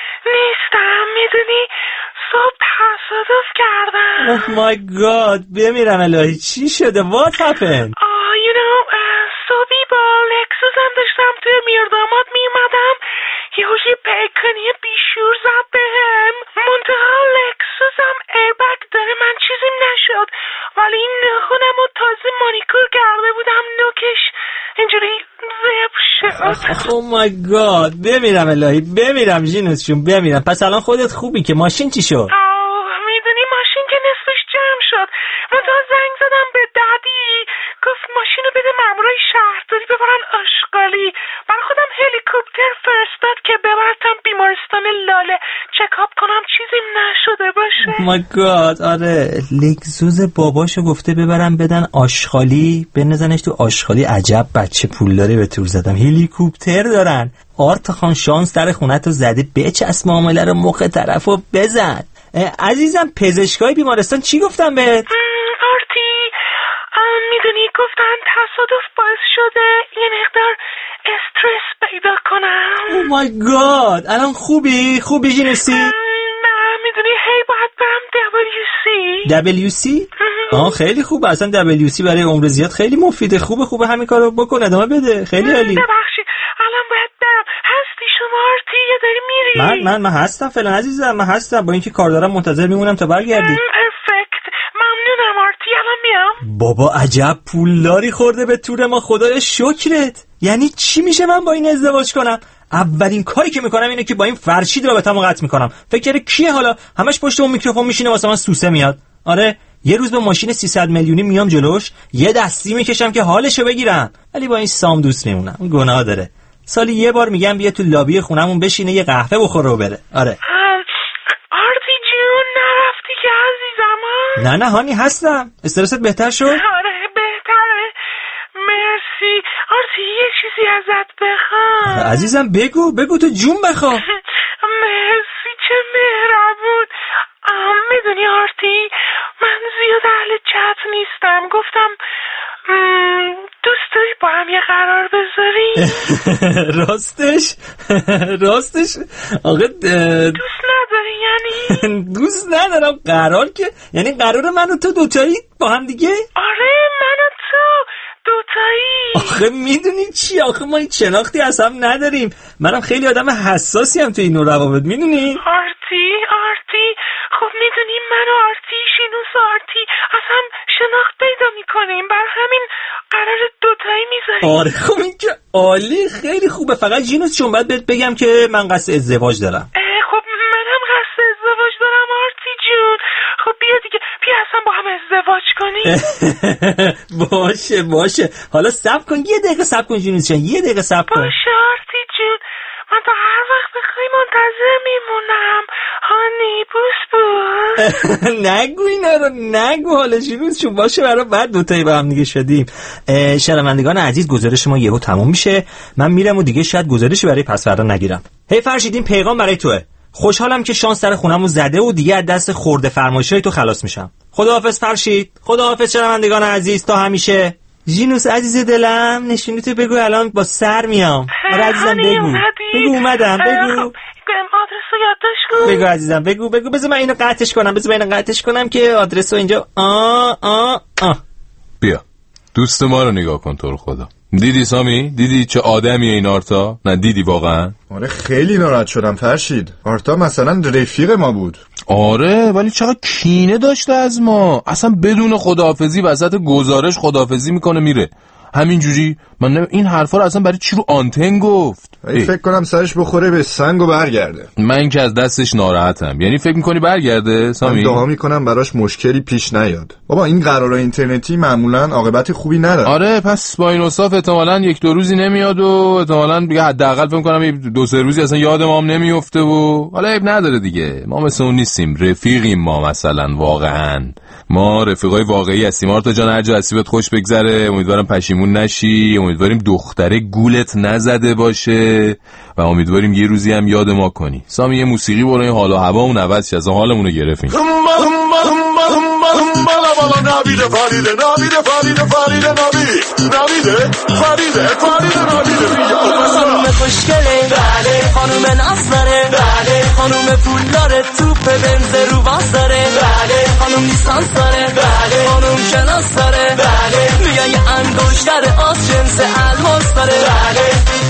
نیستم میدونی صبح تصادف کردم. اوه مای گاد بمیرم الهی چی شده؟ What happened؟ آه you know صبحی با لکسوسم داشتم توی میرداماد میومدم یهوش یه پیکنی بیشور زد بهم منتها لکسوسم ایربگ داره من چیزیم نشد ولی این نخونم و تازه مانیکور کرده بودم نوکش اینجوری زب شد. اوه مای گاد بمیرم الهی بمیرم ژینوس جون بمیرم. پس الان خودت خوبی که ماشین چی شد؟ آه میدونی ماشین که نصفش جمع شد منتها زنگ زدم به دادی گفت ماشینو بده مامورای شهرداری ببرن آشغالی برای خودم هلیکوپتر فرستاد که ببرتم بیمارستان لاله چکاپ کنم چیزیم نشده باشه. مای گاد آره لگزوز باباشو گفته ببرم بدن آشغالی بنزنش تو آشغالی. عجب بچه پولداری به تور زدم. هلیکوپتر دارن. آرت خان شانس در خونتو زده بچسب معامله رو مخ طرفو بزن. عزیزم پزشکای بیمارستان چی گفتن بهت؟ آرتی میدونی گفتن تصادف باعث شده یه مقدار استرس پیدا کنم. او مای گاد الان خوبی؟ خوبی ژینوسی؟ نه میدونی هی باید برم دبلیو سی. دبلیو سی؟ آه خیلی خوبه اصلا دبلیو سی برای عمر زیاد خیلی مفیده. خوبه خوبه همین کارو بکن ادامه بده خیلی عالی. ببخشید الان باید برم. هستی شما آرتی یا داری میری؟ من من من هستم فعلا عزیزم من هستم با اینکه کار دارم منتظر میمونم تا برگردی. پرفکت ممنونم آرتی الان میام. بابا عجب پولداری خورده به تور ما خدای شکرت. یعنی چی میشه من با این ازدواج کنم؟ اولین کاری که میکنم اینه که با این فرشید رابطه‌مو قطع میکنم. فکر کرده کیه حالا همش پشت اون میکروفون میشینه واسه من سوسه میاد. آره یه روز با ماشین سیصد میلیونی میام جلوش یه دستی میکشم که حالشو بگیرم ولی با این سام دوست میمونم. اون گناه داره. سالی یه بار میگم بیا تو لابی خونمون بشینه یه قهوه بخوره و بره. آره آرتی جون نرفتی که عزیزم؟ نه نه هانی هستم. استرست بهتر شد؟ آره بهتره مرسی. آرتی یه چیزی ازت بخوام. عزیزم بگو بگو تو جون بخواه. مرسی چه مهربون. میدونی آرتی من زیاد اهل چت نیستم گفتم دوست داری با هم یه قرار بذاری؟ راستش راستش آقا دوست نداری یعنی؟ دوست ندارم. قرار که یعنی قرار من و تو دوتایی با هم دیگه؟ آره من و تو دوتایی. آخه میدونی چی آخه ما این شناختی از هم نداریم. منم خیلی آدم حساسی هم تو این نوع روابط میدونی؟ آرتی آرتی خب میدونی من و آرتی ژینوس آرتی از هم شناخت پیدا میکنیم بر همین قرار دوتایی میذاریم. آره خب این که عالی خیلی خوبه. فقط ژینوس چون باید بهت بگم که من قصد ازدواج دارم. خب منم قصد ازدواج دارم آرتی جون. خب بیا دیگه بیا اصلا با هم ازدواج کنیم. باشه باشه حالا صبر کن یه دقیقه صبر کن ژینوس جان یه دقیقه صبر کن. باشه آرتی جون من تا هر وقت بخوای منتظر میمونم. هانی بوس بوس. نگو اینا رو نگو. حالا ژینوس چون باشه برای بعد دوتایی با هم دیگه شدیم. شنوندگان عزیز گزارش ما یهو تموم میشه. من میرم و دیگه شاید گزارشی برای پس فردا نگیرم. هی فرشید این پیغام برای توه. خوشحالم که شانس در خونمو زده و دیگه از دست خورده فرمایشای تو خلاص میشم. خداحافظ فرشید. خداحافظ شنوندگان عزیز تا همیشه. ژینوس عزیز دلم نشونیتو بگو الان با سر میام. آره عزیزم بگو بگو اومدم بگو آدرسو یادداشت کن. بگو عزیزم بگو بگو بذار من اینو قطعش کنم بذار من اینو قطعش کنم که آدرسو اینجا آ آ آ بیا دوست ما رو نگاه کن تو رو خدا. دیدی سامی؟ دیدی چه آدمیه این آرتا؟ نه دیدی واقعا؟ آره خیلی ناراحت شدم فرشید. آرتا مثلا رفیق ما بود. آره ولی چقدر کینه داشته از ما. اصلا بدون خداحافظی وسط گزارش خداحافظی میکنه میره. همینجوری من این حرفا رو اصلا برای چی رو آنتن گفت؟ فکر کنم سرش بخوره به سنگ و برگرده. من که از دستش ناراحتم. یعنی فکر میکنی برگرده سامی؟ من دعا میکنم براش مشکلی پیش نیاد. بابا این قرارای اینترنتی معمولا عاقبت خوبی نداره. آره پس با این اوصاف احتمالاً یک دو روزی نمیاد و احتمالاً دیگه حداقل فکر کنم دو سه روزی اصلا یاد ما هم نمیفته و حالا عیب نداره دیگه. ما مثل اون نیستیم. رفیقیم ما مثلا واقعاً. ما رفیقای واقعی هستیم. آرتا جان هر جا هستی بهت خوش بگذره. امیدوارم پشیمون نشی. امیدواریم دختره گولت نزده باشه. بده و امیدواریم یه روزی هم یاد ما کنی. سامی یه موسیقی برای حال و هوامون عوض شه، از حالمون رو گرفتیم. نابیده فریده نابیده فریده فریده نابی نابیده فریده فریده نابیده خانوم خوشگله بله خانوم نصره بله خانوم پولداره توپ بنز رو باز داره بله خانوم لیسانس داره بله خانوم شناس داره بله میگن یه انگشتر آس جنس الماس داره بله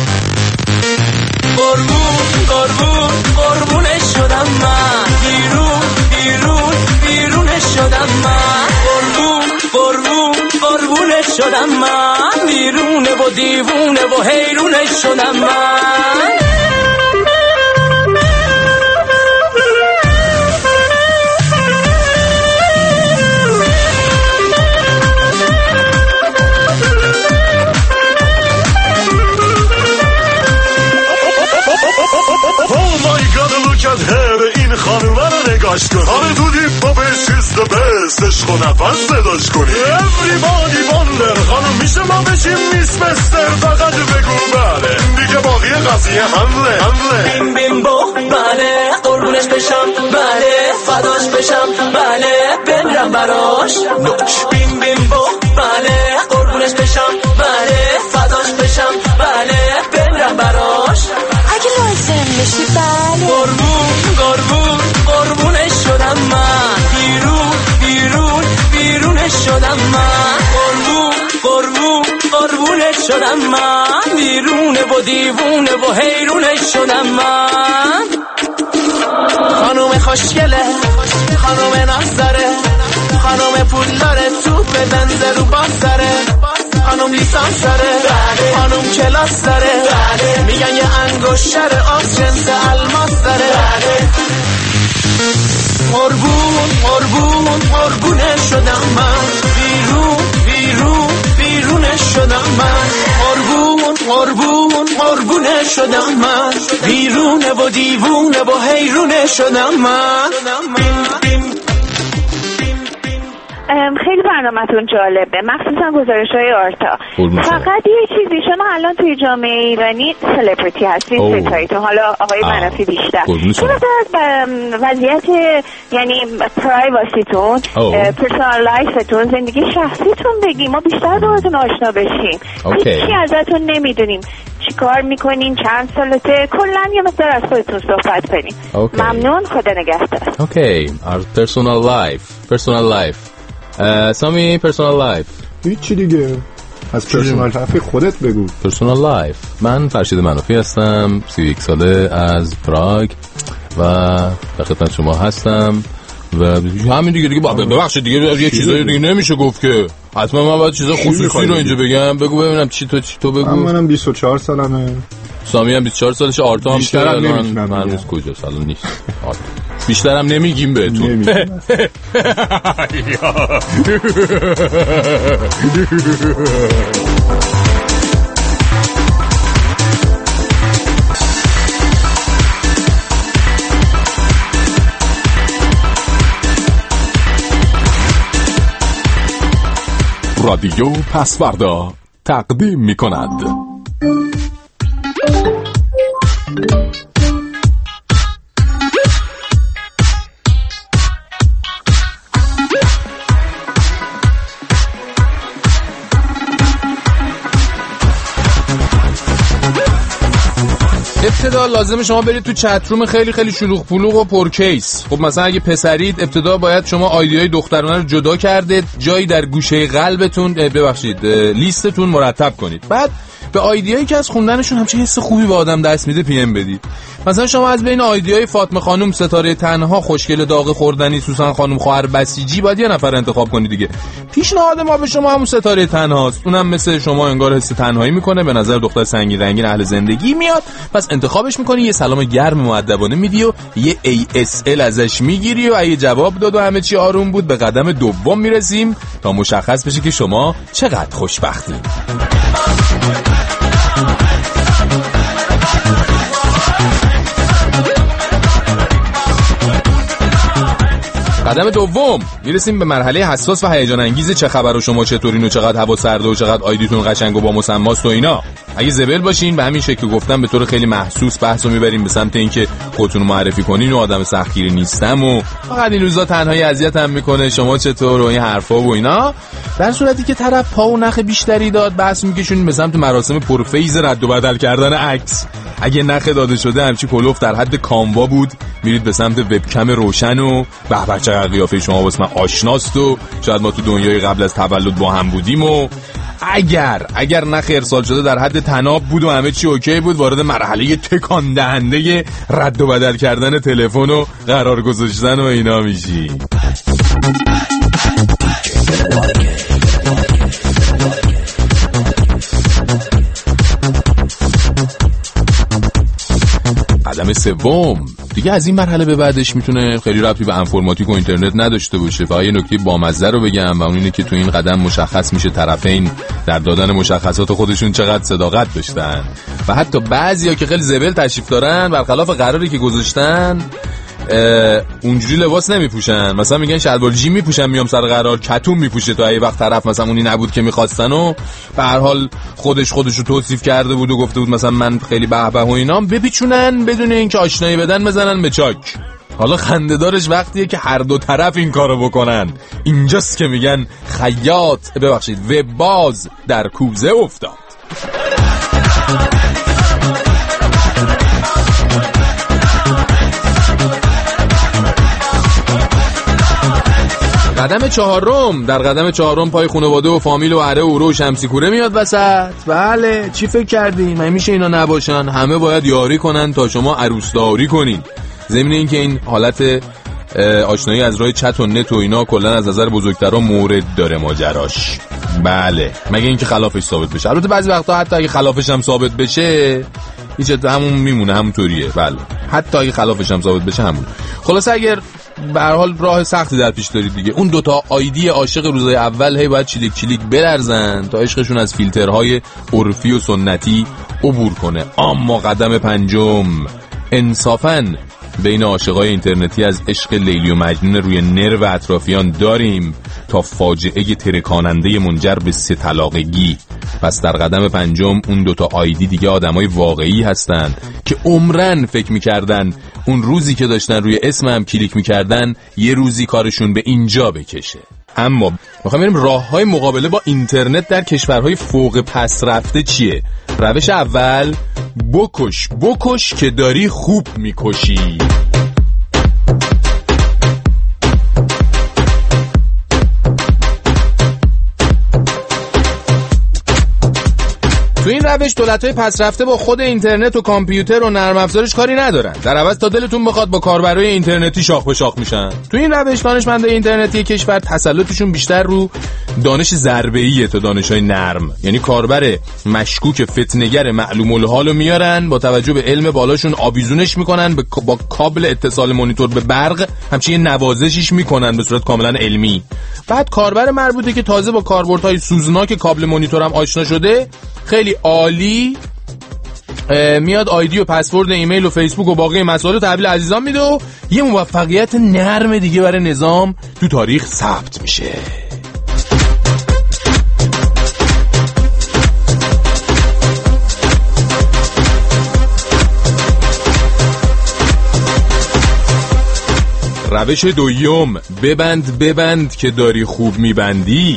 قربون قربون قربونش شدم من بیرون بیرون بیرونش شدم من قربون قربون قربونش شدم من بیرونه و دیوونه و حیرونش شدم من این خانومه رو نگاش کن آره تو دیپا بشیز ده بست عشق و نفس صداش کنی everybody wonder خانوم میشه ما بشیم میس مستر فقط بگو بله دیگه باقی قضیه حمله حمله بیم بیم بو بله قربونش بشم بله فداش بشم بله بمیرم براش بیم بیم بو بله قربونش بشم بله فداش بشم بله بمیرم براش اگه لازم بشی بله قربون قربون قربونش شدم من بیرون بیرون بیرونش شدم من قربون قربون قربونش شدم من بیرونه و دیوونه و حیرونش شدم من خانوم خوشگله خانوم نازداره خانوم پول داره توپ بنز رو باز داره خانوم لیسانس داره خانوم کلاس داره میگن یه انگشتر آس جنس الماس داره قربون قربون قربونه شدم من بیرون بیرون بیرونه شدم من قربون قربون قربونه شدم من بیرونه و دیوونه و حیرونه شدم من خیلی برنامه‌تون جالبه، مخصوصا گزارش‌های آرتا. فقط یه چیزی، شما الان توی جامعه ایرانی سلبریتی هستین، ستاییتون، حالا آقای منافی بیشتر، چرا از وضعیت یعنی پرایواسیتون، پرسونال لایفتون، زندگی شخصیتون بگیم، ما بیشتر باهاتون آشنا بشیم. هیچی ازتون نمیدونیم، چی کار میکنین، چند سالته، کلا یه مقدار از خودتون صحبت کنیم. ممنون، خدا نگهدار. اوکی، our personal life personal life سامی پرسونال لایف هیچی دیگه از پرسونال لایف خودت بگو. پرسونال لایف، من فرشید منافی هستم، سی و یک ساله، از پراگ و در خدمت شما هستم و همین دیگه دیگه ببخشید دیگه یه چیزایی دیگه نمیشه گفت که حتما من باید چیزا خصوصی رو اینجا بگم. بگو ببینم چی تو چی تو بگو. منم بیست و چهار سالمه، سامی هم بیست و چهار سالشه، آرتا هم بیشتر هم نمیتونم من هنوز کجا سالم نیست، بیشتر هم نمیگیم بهتون. رادیو پسوردا تقدیم می کند. ابتدا لازمه شما برید تو چت روم خیلی خیلی شلوغ پلوغ و پرکیس. خب مثلا اگه پسرید ابتدا باید شما آیدیای دخترانه رو جدا کرده، جایی در گوشه قلبتون ببخشید لیستتون مرتب کنید. بعد به آیدیایی که از خوندنشون همچین حس خوبی به آدم دست میده پی ام بدید. مثلا شما از بین آیدیای فاطمه خانم، ستاره تنها، خوشگل داغ خوردنی، سوسن خانم، خواهر بسیجی، باید یه نفر انتخاب کنید دیگه. پیشنهاد ما به شما همون ستاره تنهاست. اونم مثل شما انگار حس تنهایی میکنه، به نظر دختر سنگین رنگین اهل زندگی میاد، پس انتخابش میکنی، یه سلام گرم مؤدبانه میدی و یه ای اس ال ازش میگیری و اگه جواب داد و همه چی آروم بود به قدم دوم میرسیم تا مشخص بشه که شما چقدر خوشبختین. قدم دوم میرسیم به مرحله حساس و هیجان انگیز چه خبر و شما چطورین و چقدر هوا سرده و چقدر آیدیتون قشنگ و با مسماست و اینا. اگه زبل باشین به همین شکل گفتم به طور خیلی محسوس بحثو میبریم به سمت اینکه خودتون رو معرفی کنین و آدم سختگیری نیستم و فقط این روزا تنهایی اذیتم میکنه شما چطور و این حرفا و اینا. در صورتی که طرف پا و نخ بیشتری داد بحث میکشونیم به سمت مراسم پرفیز رد و بدل کردن عکس. اگه نخ داده شده همچی کلوف در حد کاموا بود میرید به سمت وبکم روشن و به به چقدر قیافه شما واسه من آشناست و شاید ما تو دنیای قبل از تولد با هم بودیم و اگر اگر نخ ارسال شده در حد تناب بود و همه چی اوکی بود وارد مرحله تکان دهنده رد و بدل کردن تلفن و قرار گذاشتن و اینا میشی. قدم سوم دیگه از این مرحله به بعدش میتونه خیلی ربطی به انفرماتیک و اینترنت نداشته باشه. فقط یه نکته بامزه رو بگم و اون اینه که تو این قدم مشخص میشه طرفین در دادن مشخصات خودشون چقدر صداقت داشتن و حتی بعضیا که خیلی زبل تشریف دارن برخلاف قراری که گذاشتن اونجوری لباس نمیپوشن. مثلا میگن شلوار جیم میپوشن میام سر قرار کتون میپوشه تا ای وقت طرف مثلا اونی نبود که میخواستن و به هر حال خودش خودش رو توصیف کرده بود و گفته بود مثلا من خیلی به به و اینا بپیچونن بدون اینکه آشنایی بدن بزنن به چاک. حالا خنده‌دارش وقتیه که هر دو طرف این کارو بکنن. اینجاست که میگن خیاط ببخشید وب باز در کوزه افتاد. قدم چهارم در قدم چهارم پای خانواده و فامیل و عره و اوره و شمسی کوره میاد وسط. بله چی فکر کردین؟ من میشه اینا نباشن؟ همه باید یاری کنن تا شما عروسداری کنین. ضمن این که این حالت آشنایی از راه چت و نت و اینا کلا از نظر بزرگترا مورد داره ماجراش. بله مگه اینکه خلافش ثابت بشه. البته بعضی وقتا حتی اگه خلافش هم ثابت بشه هیچ همون میمونه همونطوریه. بله حتی اگه خلافش هم ثابت بشه همون. خلاص اگر به هر حال راه سختی در پیش دارید دیگه اون دوتا آیدی عاشق روزای اول هی باید چلیک چلیک بلرزن تا عشقشون از فیلترهای عرفی و سنتی عبور کنه. اما قدم پنجم انصافاً بین عاشقای اینترنتی از عشق لیلی و مجنون روی نرو اطرافیان داریم تا فاجعه ترکاننده منجر به سه طلاقگی. پس در قدم پنجم اون دوتا آیدی دیگه آدمای واقعی هستن که عمرن فکر میکردن اون روزی که داشتن روی اسمم کلیک میکردن یه روزی کارشون به اینجا بکشه. اما میخوام بریم راههای مقابله با اینترنت در کشورهای فوق پس رفته چیه؟ روش اول بکش بکش که داری خوب میکشی. تو این روش دولت‌های پس رفته با خود اینترنت و کامپیوتر و نرم افزارش کاری ندارن. در عوض تا دلتون بخواد با کاربرای اینترنتی شاخ به شاخ میشن. تو این روش دانشمندای اینترنتی کشور تسلطشون بیشتر رو دانش ضربه‌ایه تا دانش‌های نرم. یعنی کاربر مشکوک فتنه‌گر معلوم الحالو میارن با توجه به علم بالاشون آویزونش میکنن با کابل اتصال مانیتور به برق همچنین نوازشش میکنن به صورت کاملا علمی. بعد کاربر مربوطه که تازه با کاربردهای سوزناک کابل مانیتورم آشنا شده خیلی عالی میاد آیدی و پسورد ایمیل و فیسبوک و باقی مسائل رو تحویل عزیزان میده و یه موفقیت نرم دیگه برای نظام تو تاریخ ثبت میشه. روش دوم ببند ببند که داری خوب میبندی.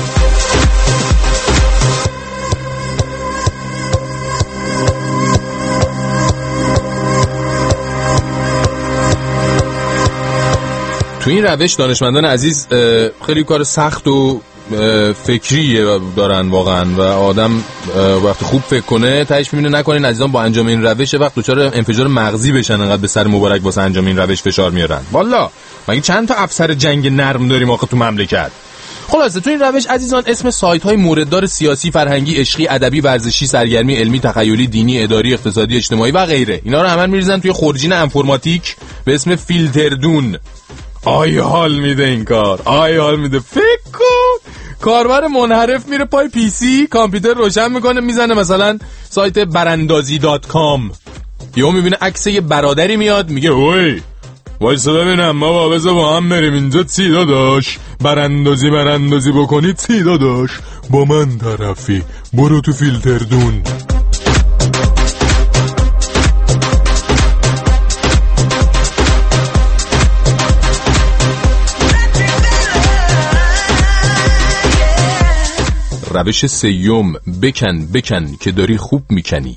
تو این روش دانشمندان عزیز خیلی کار سخت و فکری دارن واقعا و آدم وقتی خوب فکر کنه تهش میبینه نکنین عزیزان با انجام این روش وقت دچار انفجار مغزی بشن انقدر به سر مبارک واسه انجام این روش فشار میارن. والا مگه چند تا افسر جنگ نرم داریم آخه تو مملکت. خلاصه تو این روش عزیزان اسم سایت های مورددار سیاسی، فرهنگی، عشقی، ادبی، ورزشی، سرگرمی، علمی، تخیلی، دینی، اداری، اقتصادی، اجتماعی و غیره اینا رو همه میریزن توی خورجین انفرماتیک به اسم فیلتردون. آی حال میده این کار، آی حال میده. فکر کن کاربر منحرف میره پای پی سی کامپیوتر روشن میکنه میزنه مثلا سایت براندازی دات کام یهو میبینه عکس یه برادری میاد میگه اوی وایسا ببینم بابا بذار با هم بریم اینجا چی داداش براندازی براندازی بکنی چی داداش با من طرفی برو تو فیلتردون. روش سیوم، بکن بکن که داری خوب میکنی.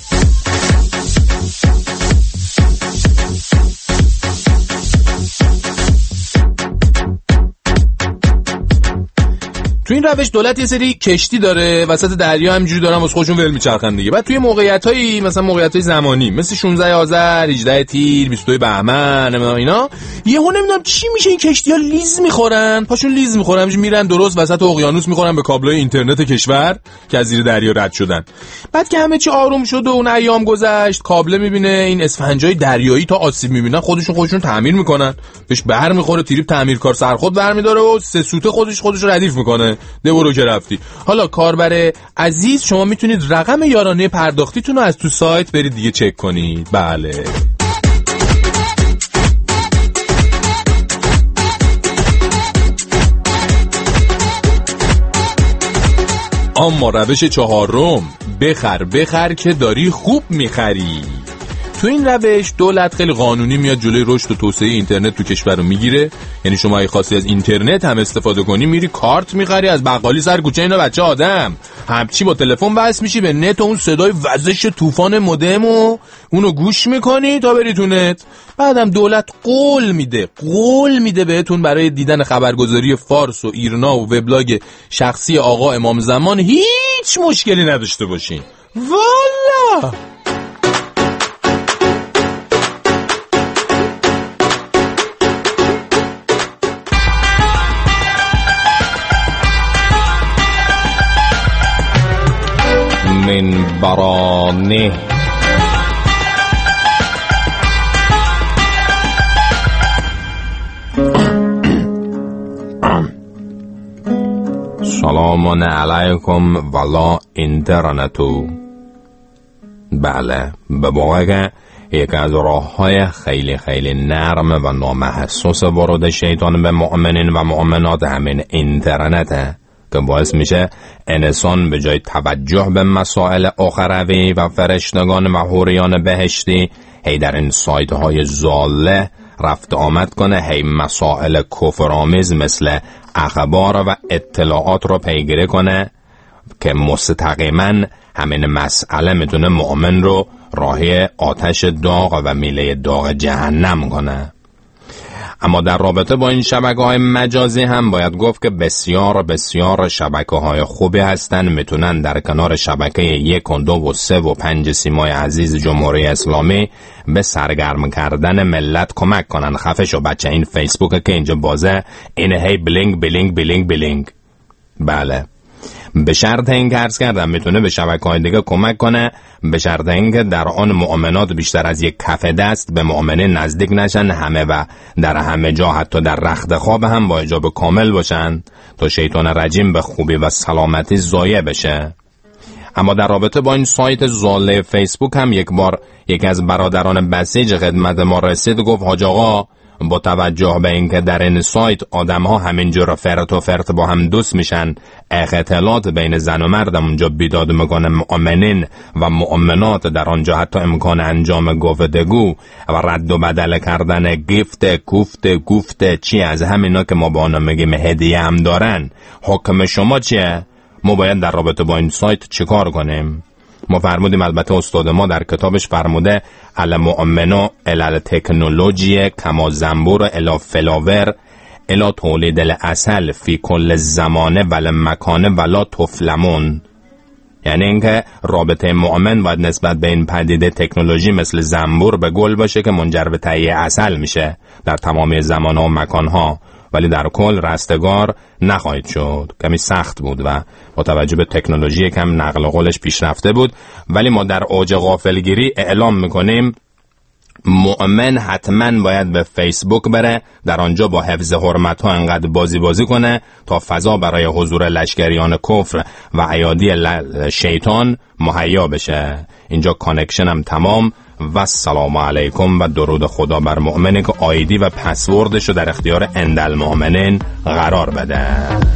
تو این روش دولت یه سری کشتی داره وسط دریا همینجوری دارن واسه خودشون ول میچرخن دیگه. بعد توی موقعیتایی مثلا موقعیتای زمانی مثل شانزده آذر، هجده تیر، بیست و دو بهمن اینا، یهو نمیدونم چی میشه این کشتی‌ها لیز میخورن، پاشون لیز میخورن، همینجوری میرن درست وسط اقیانوس میخورن به کابلای اینترنت کشور که از زیر دریا رد شدن. بعد که همه چی آروم شد و اون ایام گذشت، کابل میبینه این اسفنجای دریایی تا آسیب میبینن خودشون خودشون تعمیر میکنن، بهش بر میخوره، تریپ تعمیرکار سرخود برمیداره و سه سوته خودش خودش ردیف میکنه. ده برو که رفتی. حالا کاربر عزیز شما میتونید رقم یارانه پرداختیتون رو از تو سایت برید دیگه چک کنید. بله اما روش چهارم، بخر بخر که داری خوب میخری. تو این روش دولت خیلی قانونی میاد جلوی رشد و توسعه اینترنت تو کشور رو میگیره. یعنی شما اگه خواستی از اینترنت هم استفاده کنی میری کارت میخری از بقالی سر کوچه اینا بچه آدم، همچی با تلفن وصل میشی به نت و اون صدای وزش طوفان مودم و اونو گوش میکنی تا بری تو نت. بعدم دولت قول میده قول میده بهتون برای دیدن خبرگزاری فارس و ایرنا و وبلاگ شخصی آقا امام زمان هیچ مشکلی نداشته باشین. والا من برانه سلام علیکم ولا اینترنتو. بله به واقع یکی از راه های خیلی خیلی نرم و نامحسوس ورود شیطان به مؤمنین و مؤمنات همین اینترنته که باعث میشه انسان به جای توجه به مسائل اخروی و فرشتگان و حوریان بهشتی هی در این سایت های ضاله رفت آمد کنه، هی مسائل کفرآمیز مثل اخبار و اطلاعات رو پیگیری کنه که مستقیما همین مسئله میتونه مؤمن رو راهی آتش داغ و میله داغ جهنم کنه. اما در رابطه با این شبکه‌های مجازی هم باید گفت که بسیار بسیار شبکه‌های خوبی هستن، میتونن در کنار شبکه یک و دو و سه و پنج سیمای عزیز جمهوری اسلامی به سرگرم کردن ملت کمک کنن. خفه شو بچه، این فیسبوک که اینجا بازه این هی بلینگ بلینگ بلینگ بلینگ. بله به شرط این که عرض کردم میتونه به شبکه‌های دیگه کمک کنه، به شرط این که در آن مؤمنات بیشتر از یک کف دست به مؤمنه نزدیک نشن همه و در همه جا حتی در رخت خواب هم با حجاب کامل باشن تا شیطان رجیم به خوبی و سلامتی ضایع بشه. اما در رابطه با این سایت ضاله فیسبوک هم یک بار یکی از برادران بسیج خدمت ما رسید، گفت حاج آقا با توجه به اینکه در این سایت آدم‌ها همینجور فرت و فرت با هم دوست میشن، اختلاط بین زن و مرد اونجا بیداد میکنه مؤمنین و مؤمنات، در آنجا حتی امکان انجام گفتگو و رد و بدل کردن گفت کوفت گفت چی از همینا که ما با آنها میگیم هدیه هم دارن. حکم شما چیه؟ ما باید در رابطه با این سایت چیکار کنیم؟ ما فرمودیم، البته استاد ما در کتابش فرموده المؤمنو الی تکنولوژی کما زنبور الی فلاور الی تولید الاصل فی کل زمانه ول مکانه ولا تفلمون. یعنی اینکه رابطه مؤمن باید نسبت به این پدیده تکنولوژی مثل زنبور به گل باشه که منجر به تهیه عسل میشه در تمامی زمانه و مکانها، ولی در کل رستگار نخواهید شد. کمی سخت بود و با توجه به تکنولوژی کم نقل قولش پیشرفته بود، ولی ما در اوج غافلگیری اعلام میکنیم مؤمن حتما باید به فیسبوک بره، در آنجا با حفظ حرمت ها انقدر بازی بازی کنه تا فضا برای حضور لشکریان کفر و ایادی شیطان مهیا بشه. اینجا کانکشن هم تمام و سلام علیکم و درود خدا بر مؤمنی که آیدی و پسوردشو در اختیار اندل مؤمنین قرار بده.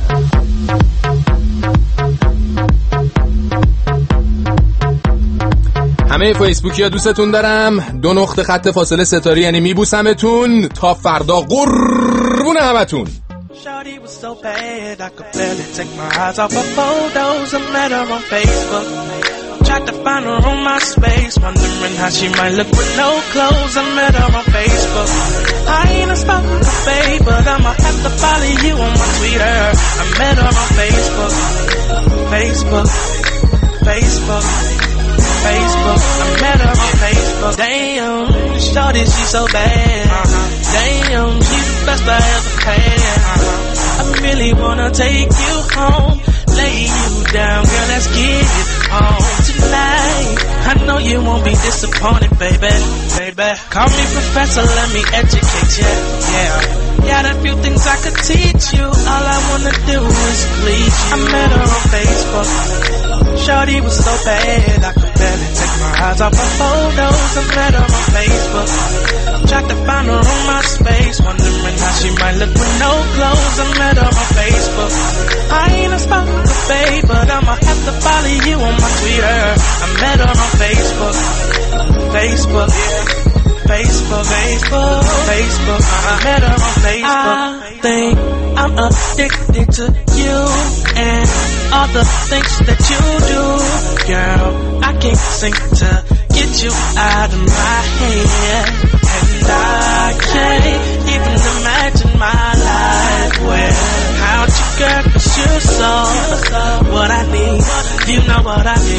همه فیسبوکی ها دوستتون دارم، دو نقطه خط فاصله ستاری یعنی میبوسمتون، تا فردا قربون همتون. Shorty was so bad, I could barely take my eyes off her photos. I met her on Facebook. Tried to find her on MySpace, wondering how she might look with no clothes. I met her on Facebook. I ain't a stalker, babe, but I'ma have to follow you on my Twitter. I met her on Facebook. Facebook. Facebook. Facebook. I met her on Facebook. Damn, shorty, she so bad. Damn, she's the best I ever had. I really wanna take you home, lay you down, girl, let's get it on tonight. I know you won't be disappointed, baby, baby. Call me professor, let me educate you, yeah. Got a few things I could teach you, all I wanna do is please you. I met her on Facebook. Shorty was so bad, I could barely take my eyes off her photos. I met her on Facebook. Tried to find her on MySpace, wondering how she might look with no clothes. I met her on Facebook. I ain't a stalker, babe, but I'ma have to follow you on my Twitter. I met her on Facebook. Facebook, yeah. Facebook, Facebook, Facebook. I met her on Facebook. I think I'm addicted to you and all the things that you do, girl. I can't seem to get you out of my head, and I can't even imagine my life without you, girl. 'Cause you're so what I need. You know what I